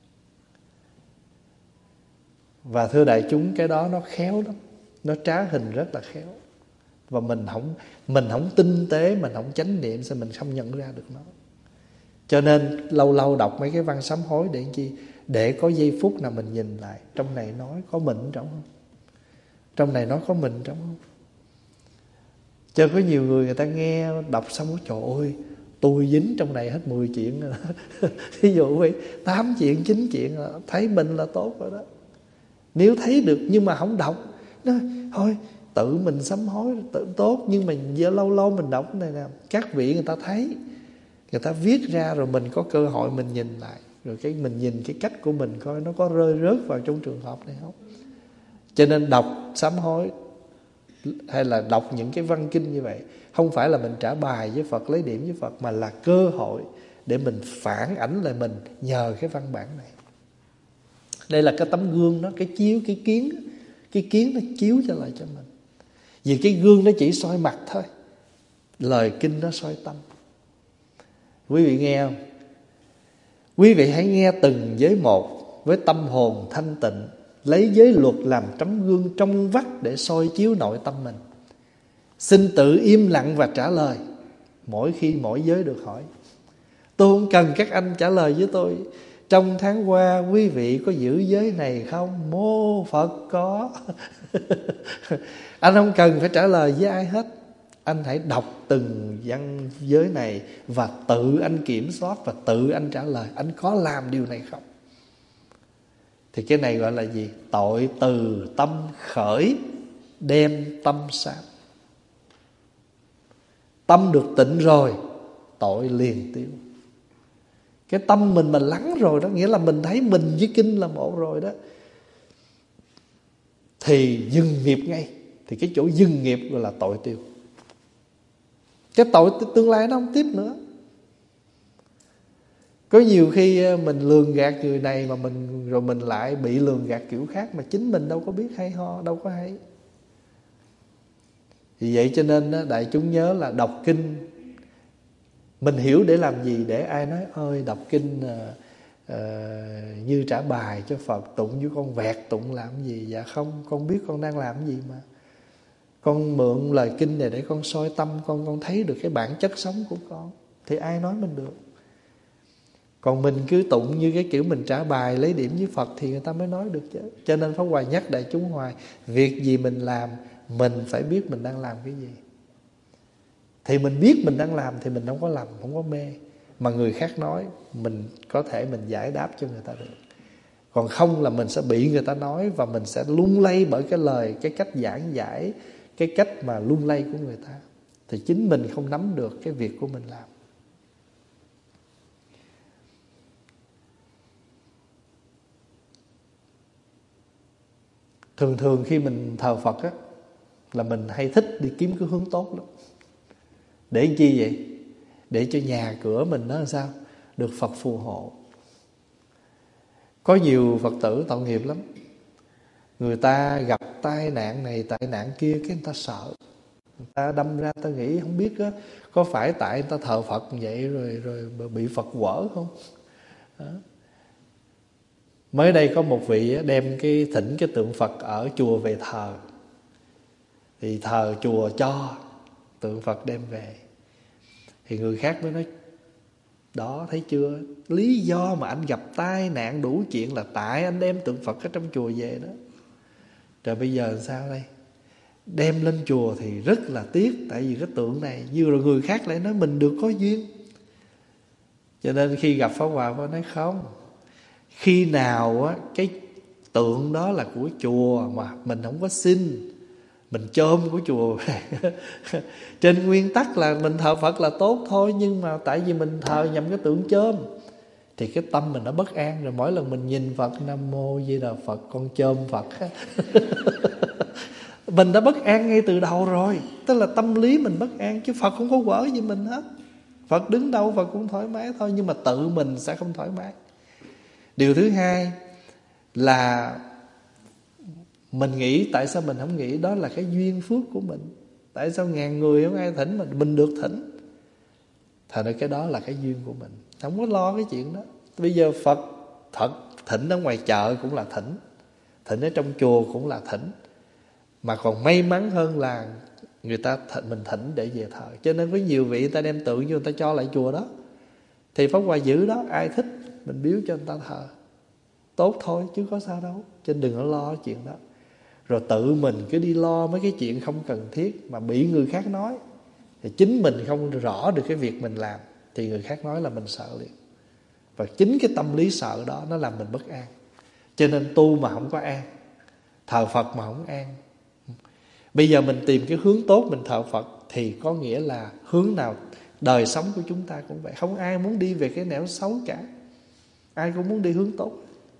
Và thưa đại chúng, cái đó nó khéo lắm, nó trá hình rất là khéo. Và mình không tinh tế, mình không chánh niệm, sao mình không nhận ra được nó. Cho nên lâu lâu đọc mấy cái văn sám hối để chi? Để có giây phút nào mình nhìn lại, trong này nói có mình trong không? Trong này nói có mình trong không? Cho có nhiều người ta nghe đọc xong có trời ơi, tôi dính trong này hết 10 chuyện rồi đó. Ví dụ vậy, 8 chuyện, 9 chuyện rồi, thấy mình là tốt rồi đó. Nếu thấy được nhưng mà không đọc, nói thôi tự mình sám hối tự tốt. Nhưng mà giờ lâu lâu mình đọc cái này nè, các vị người ta thấy, người ta viết ra rồi mình có cơ hội mình nhìn lại, rồi cái mình nhìn cái cách của mình coi nó có rơi rớt vào trong trường hợp này không. Cho nên đọc sám hối hay là đọc những cái văn kinh như vậy, không phải là mình trả bài với Phật, lấy điểm với Phật, mà là cơ hội để mình phản ảnh lại mình nhờ cái văn bản này. Đây là cái tấm gương đó, cái chiếu, cái kiến nó chiếu trở lại cho mình. Vì cái gương nó chỉ soi mặt thôi, lời kinh nó soi tâm. Quý vị nghe không? Quý vị hãy nghe từng giới một, với tâm hồn thanh tịnh, lấy giới luật làm tấm gương trong vắt để soi chiếu nội tâm mình. Xin tự im lặng và trả lời mỗi khi mỗi giới được hỏi. Tôi không cần các anh trả lời với tôi: trong tháng qua quý vị có giữ giới này không? Mô Phật có. Anh không cần phải trả lời với ai hết. Anh hãy đọc từng văn giới này và tự anh kiểm soát và tự anh trả lời. Anh có làm điều này không? Thì cái này gọi là gì? Tội từ tâm khởi, đem tâm sám. Tâm được tịnh rồi, tội liền tiêu. Cái tâm mình mà lắng rồi đó, nghĩa là mình thấy mình với kinh là một rồi đó, thì dừng nghiệp ngay. Thì cái chỗ dừng nghiệp gọi là tội tiêu. Cái tội tương lai nó không tiếp nữa. Có nhiều khi mình lường gạt người này mà mình lại bị lường gạt kiểu khác, mà chính mình đâu có biết hay ho, đâu có hay. Vì vậy cho nên đại chúng nhớ là đọc kinh mình hiểu để làm gì? Để ai nói ơi đọc kinh như trả bài cho Phật, tụng với con vẹt tụng làm gì? Dạ không, con biết con đang làm gì mà. Con mượn lời kinh này để con soi tâm con thấy được cái bản chất sống của con. Thì ai nói mình được? Còn mình cứ tụng như cái kiểu mình trả bài lấy điểm với Phật thì người ta mới nói được chứ. Cho nên Pháp Hòa nhắc đại chúng hoài, việc gì mình làm mình phải biết mình đang làm cái gì. Thì mình biết mình đang làm thì mình không có lầm, không có mê. Mà người khác nói mình có thể mình giải đáp cho người ta được. Còn không là mình sẽ bị người ta nói, và mình sẽ lung lay bởi cái lời, cái cách giảng giải, cái cách mà lung lay của người ta. Thì chính mình không nắm được cái việc của mình làm. Thường khi mình thờ Phật á, là mình hay thích đi kiếm cái hướng tốt lắm. Để làm chi vậy? Để cho nhà cửa mình nó làm sao? Được Phật phù hộ. Có nhiều Phật tử tội nghiệp lắm. Người ta gặp tai nạn này, tai nạn kia, cái người ta sợ. Người ta đâm ra ta nghĩ không biết á, có phải tại người ta thờ Phật vậy rồi bị Phật quở không? Đó. Mới đây có một vị đem thỉnh cái tượng Phật ở chùa về thờ. Thì thờ chùa cho, tượng Phật đem về. Thì người khác mới nói, đó thấy chưa, lý do mà anh gặp tai nạn đủ chuyện là tại anh đem tượng Phật ở trong chùa về đó. Rồi bây giờ sao đây? Đem lên chùa thì rất là tiếc, tại vì cái tượng này, như rồi người khác lại nói mình được có duyên. Cho nên khi gặp Pháp Hòa, Pháp nói không, khi nào á cái tượng đó là của chùa mà mình không có xin, mình chôm của chùa trên nguyên tắc là mình thờ Phật là tốt thôi, nhưng mà tại vì mình thờ nhầm cái tượng chôm thì cái tâm mình nó bất an. Rồi mỗi lần mình nhìn Phật, Nam Mô Di Đà Phật, con chôm Phật mình đã bất an ngay từ đầu rồi. Tức là tâm lý mình bất an, chứ Phật không có quở gì mình hết. Phật đứng đâu Phật cũng thoải mái thôi, nhưng mà tự mình sẽ không thoải mái. Điều thứ hai là mình nghĩ, tại sao mình không nghĩ đó là cái duyên phước của mình? Tại sao ngàn người không ai thỉnh mình được thỉnh? Thật ra cái đó là cái duyên của mình, không có lo cái chuyện đó. Bây giờ Phật thật thỉnh ở ngoài chợ cũng là thỉnh, thỉnh ở trong chùa cũng là thỉnh. Mà còn may mắn hơn là người ta mình thỉnh để về thờ. Cho nên có nhiều vị người ta đem tượng vô, người ta cho lại chùa đó. Thì Pháp Hòa giữ đó, ai thích mình biếu cho người ta thờ, tốt thôi chứ có sao đâu. Cho nên đừng có lo chuyện đó. Rồi tự mình cứ đi lo mấy cái chuyện không cần thiết mà bị người khác nói, thì chính mình không rõ được cái việc mình làm thì người khác nói là mình sợ liền. Và chính cái tâm lý sợ đó nó làm mình bất an. Cho nên tu mà không có an, thờ Phật mà không an. Bây giờ mình tìm cái hướng tốt, mình thờ Phật thì có nghĩa là hướng nào đời sống của chúng ta cũng vậy. Không ai muốn đi về cái nẻo xấu cả, ai cũng muốn đi hướng tốt.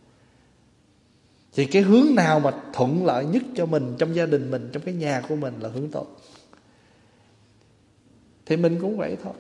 Thì cái hướng nào mà thuận lợi nhất cho mình, trong gia đình mình, trong cái nhà của mình là hướng tốt, thì mình cũng vậy thôi.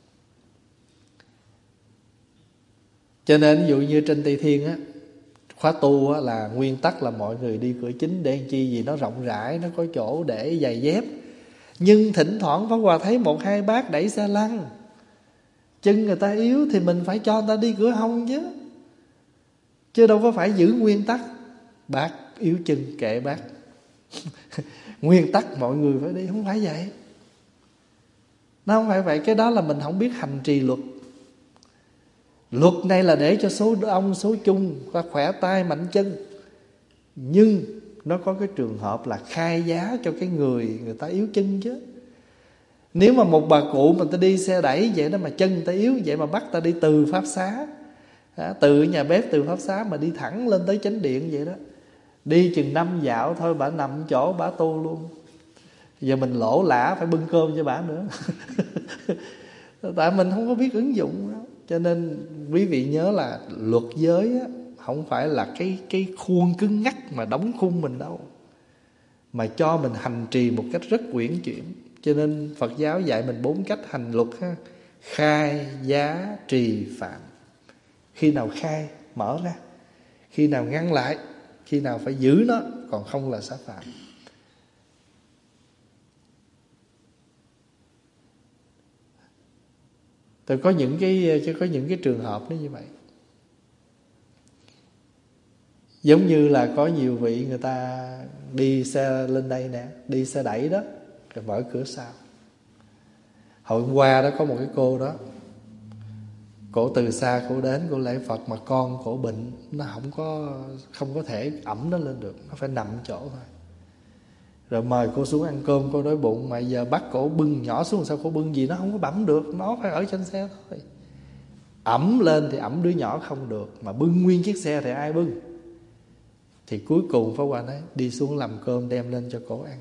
Cho nên ví dụ như trên Tây Thiên á, khóa tu á, là nguyên tắc là mọi người đi cửa chính để làm chi? Vì nó rộng rãi, nó có chỗ để giày dép. Nhưng thỉnh thoảng Pháp Hòa thấy 1-2 bác đẩy xe lăn, chân người ta yếu thì mình phải cho người ta đi cửa hông chứ. chứ đâu có phải giữ nguyên tắc bác yếu chân kệ bác. Nguyên tắc mọi người phải đi, không phải vậy. Nó không phải vậy. Cái đó là mình không biết hành trì luật. Luật này là để cho số đông số chung khỏe tay mạnh chân. Nhưng nó có cái trường hợp là khai giá cho cái người ta yếu chân chứ. Nếu mà một bà cụ mà ta đi xe đẩy vậy đó mà chân người ta yếu vậy mà bắt ta đi từ pháp xá, từ nhà bếp từ pháp xá mà đi thẳng lên tới chánh điện vậy đó, đi chừng 5 dạo thôi bả nằm chỗ bả tu luôn. Giờ mình lỗ lã phải bưng cơm cho bả nữa. Tại mình không có biết ứng dụng đó. Cho nên quý vị nhớ là luật giới á, không phải là cái khuôn cứng ngắc mà đóng khung mình đâu, mà cho mình hành trì một cách rất uyển chuyển. Cho nên Phật giáo dạy mình 4 cách hành luật ha: khai, giá, trì, phạm. Khi nào khai mở ra, khi nào ngăn lại, khi nào phải giữ nó, còn không là xá phạm. Tôi có những cái trường hợp nó như vậy. Giống như là có nhiều vị người ta đi xe lên đây nè, đi xe đẩy đó, rồi mở cửa sau. Hồi hôm qua đó có một cái cô đó, cổ từ xa cổ đến cổ lễ Phật, mà con cổ bệnh, nó không có thể ẵm nó lên được, nó phải nằm chỗ thôi. Rồi mời cô xuống ăn cơm, cô đói bụng, mà giờ bắt cổ bưng nhỏ xuống, sao cô bưng gì nó không có bẵm được, nó phải ở trên xe thôi. Ẵm lên thì ẵm đứa nhỏ không được, mà bưng nguyên chiếc xe thì ai bưng? Thì cuối cùng Pháp Hòa nói đi xuống làm cơm đem lên cho cổ ăn.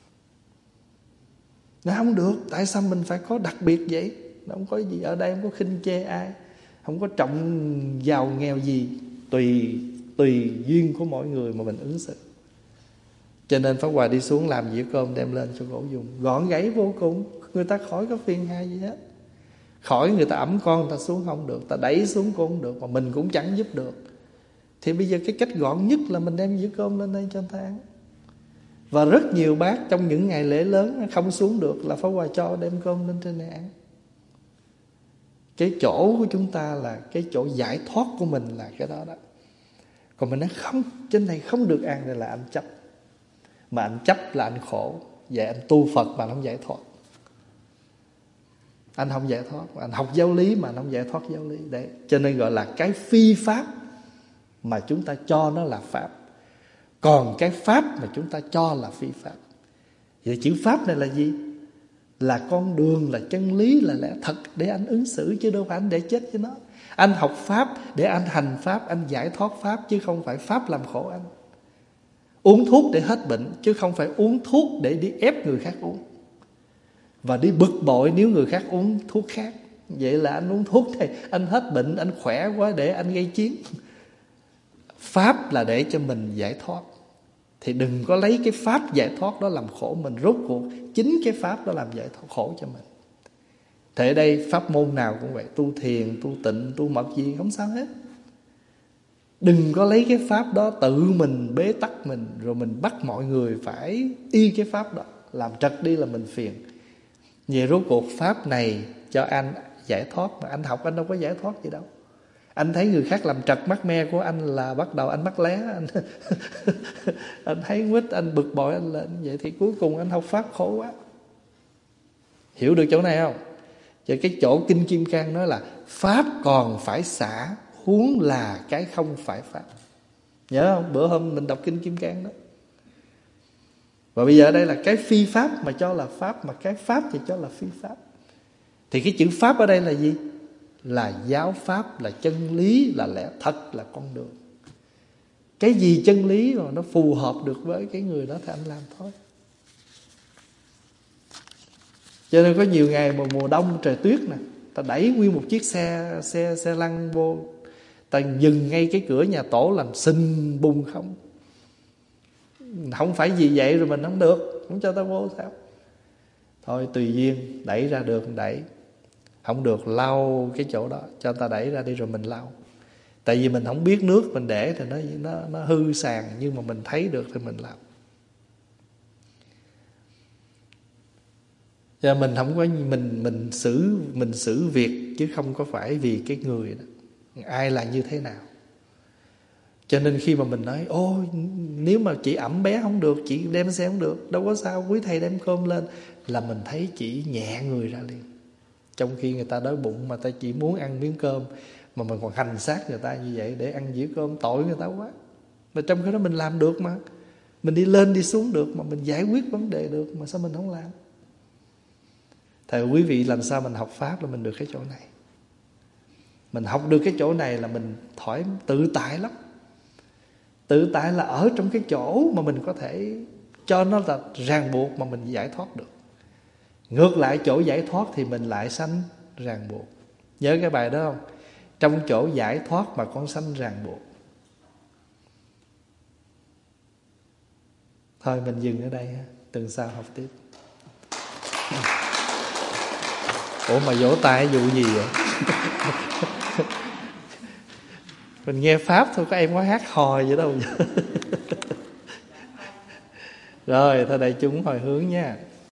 Nó không được. Tại sao mình phải có đặc biệt vậy? Nó không có gì ở đây, không có khinh chê ai, không có trọng giàu nghèo gì, tùy duyên của mỗi người mà mình ứng xử. Cho nên Pháp Hòa đi xuống làm dĩa cơm đem lên cho cổ dùng, gọn gáy vô cùng. Người ta khỏi có phiền hà gì hết. Khỏi người ta ẵm con ta xuống không được, ta đẩy xuống cũng không được, mà mình cũng chẳng giúp được. Thì bây giờ cái cách gọn nhất là mình đem dĩa cơm lên đây cho người ta ăn. Và rất nhiều bác trong những ngày lễ lớn không xuống được là Pháp Hòa cho đem cơm lên trên này ăn. Cái chỗ của chúng ta là cái chỗ giải thoát của mình là cái đó đó. Còn mình nói không, trên này không được ăn này là anh chấp. Mà anh chấp là anh khổ. Vậy anh tu Phật mà anh không giải thoát. Anh không giải thoát. Anh học giáo lý mà anh không giải thoát giáo lý. Đấy. Cho nên gọi là cái phi pháp mà chúng ta cho nó là pháp. Còn cái pháp mà chúng ta cho là phi pháp. Vậy chữ pháp này là gì? Là con đường, là chân lý, là lẽ thật để anh ứng xử, chứ đâu phải anh để chết với nó. Anh học pháp để anh hành pháp, anh giải thoát pháp, chứ không phải pháp làm khổ anh. Uống thuốc để hết bệnh, chứ không phải uống thuốc để đi ép người khác uống. Và đi bực bội nếu người khác uống thuốc khác. Vậy là anh uống thuốc này, anh hết bệnh, anh khỏe quá để anh gây chiến. Pháp là để cho mình giải thoát. Thì đừng có lấy cái pháp giải thoát đó làm khổ mình. Rốt cuộc chính cái pháp đó làm giải thoát khổ cho mình. Thì ở đây pháp môn nào cũng vậy, tu thiền, tu tịnh, tu mật gì không sao hết. Đừng có lấy cái pháp đó tự mình bế tắc mình, rồi mình bắt mọi người phải y cái pháp đó, làm trật đi là mình phiền. Vậy rốt cuộc pháp này cho anh giải thoát, mà anh học anh đâu có giải thoát gì đâu. Anh thấy người khác làm trật mắt me của anh là bắt đầu anh mắc lé, anh thấy quýt, anh bực bội anh lên. Vậy thì cuối cùng anh học pháp khổ quá. Hiểu được chỗ này không? Cho cái chỗ Kinh Kim Cang nói là pháp còn phải xả, huống là cái không phải pháp. Nhớ không? Bữa hôm mình đọc Kinh Kim Cang đó. Và bây giờ ở đây là cái phi pháp mà cho là pháp, mà cái pháp thì cho là phi pháp. Thì cái chữ pháp ở đây là gì? Là giáo pháp, là chân lý, là lẽ thật, là con đường. Cái gì chân lý mà nó phù hợp được với cái người đó thì anh làm thôi. Cho nên có nhiều ngày mà mùa đông trời tuyết nè, ta đẩy nguyên một chiếc xe lăn vô, ta dừng ngay cái cửa nhà tổ làm xình bùng không. Không phải gì vậy rồi mình không được, không cho ta vô sao? Thôi tùy duyên, đẩy ra được đẩy, không được lau cái chỗ đó, cho ta đẩy ra đi rồi mình lau. Tại vì mình không biết nước mình để thì nó hư sàn, nhưng mà mình thấy được thì mình làm. Và mình không có mình xử việc chứ không có phải vì cái người đó, ai là như thế nào. Cho nên khi mà mình nói ôi nếu mà chị ẵm bé không được, chị đem xe không được, đâu có sao, quý thầy đem cơm lên, là mình thấy chị nhẹ người ra liền. Trong khi người ta đói bụng mà ta chỉ muốn ăn miếng cơm, mà mình còn hành xác người ta như vậy để ăn dĩa cơm, tội người ta quá. Mà trong cái đó mình làm được mà, mình đi lên đi xuống được, mà mình giải quyết vấn đề được, mà sao mình không làm? Thầy quý vị, làm sao mình học Pháp là mình được cái chỗ này. Mình học được cái chỗ này là mình tự tại lắm. Tự tại là ở trong cái chỗ mà mình có thể cho nó là ràng buộc mà mình giải thoát được. Ngược lại chỗ giải thoát thì mình lại sanh ràng buộc. Nhớ cái bài đó không? Trong chỗ giải thoát mà con sanh ràng buộc. Thôi mình dừng ở đây ha, tuần sau học tiếp. Ủa mà vỗ tay vụ gì vậy? Mình nghe Pháp thôi, có em có hát hò vậy đâu. Rồi thôi đại chúng hồi hướng nha.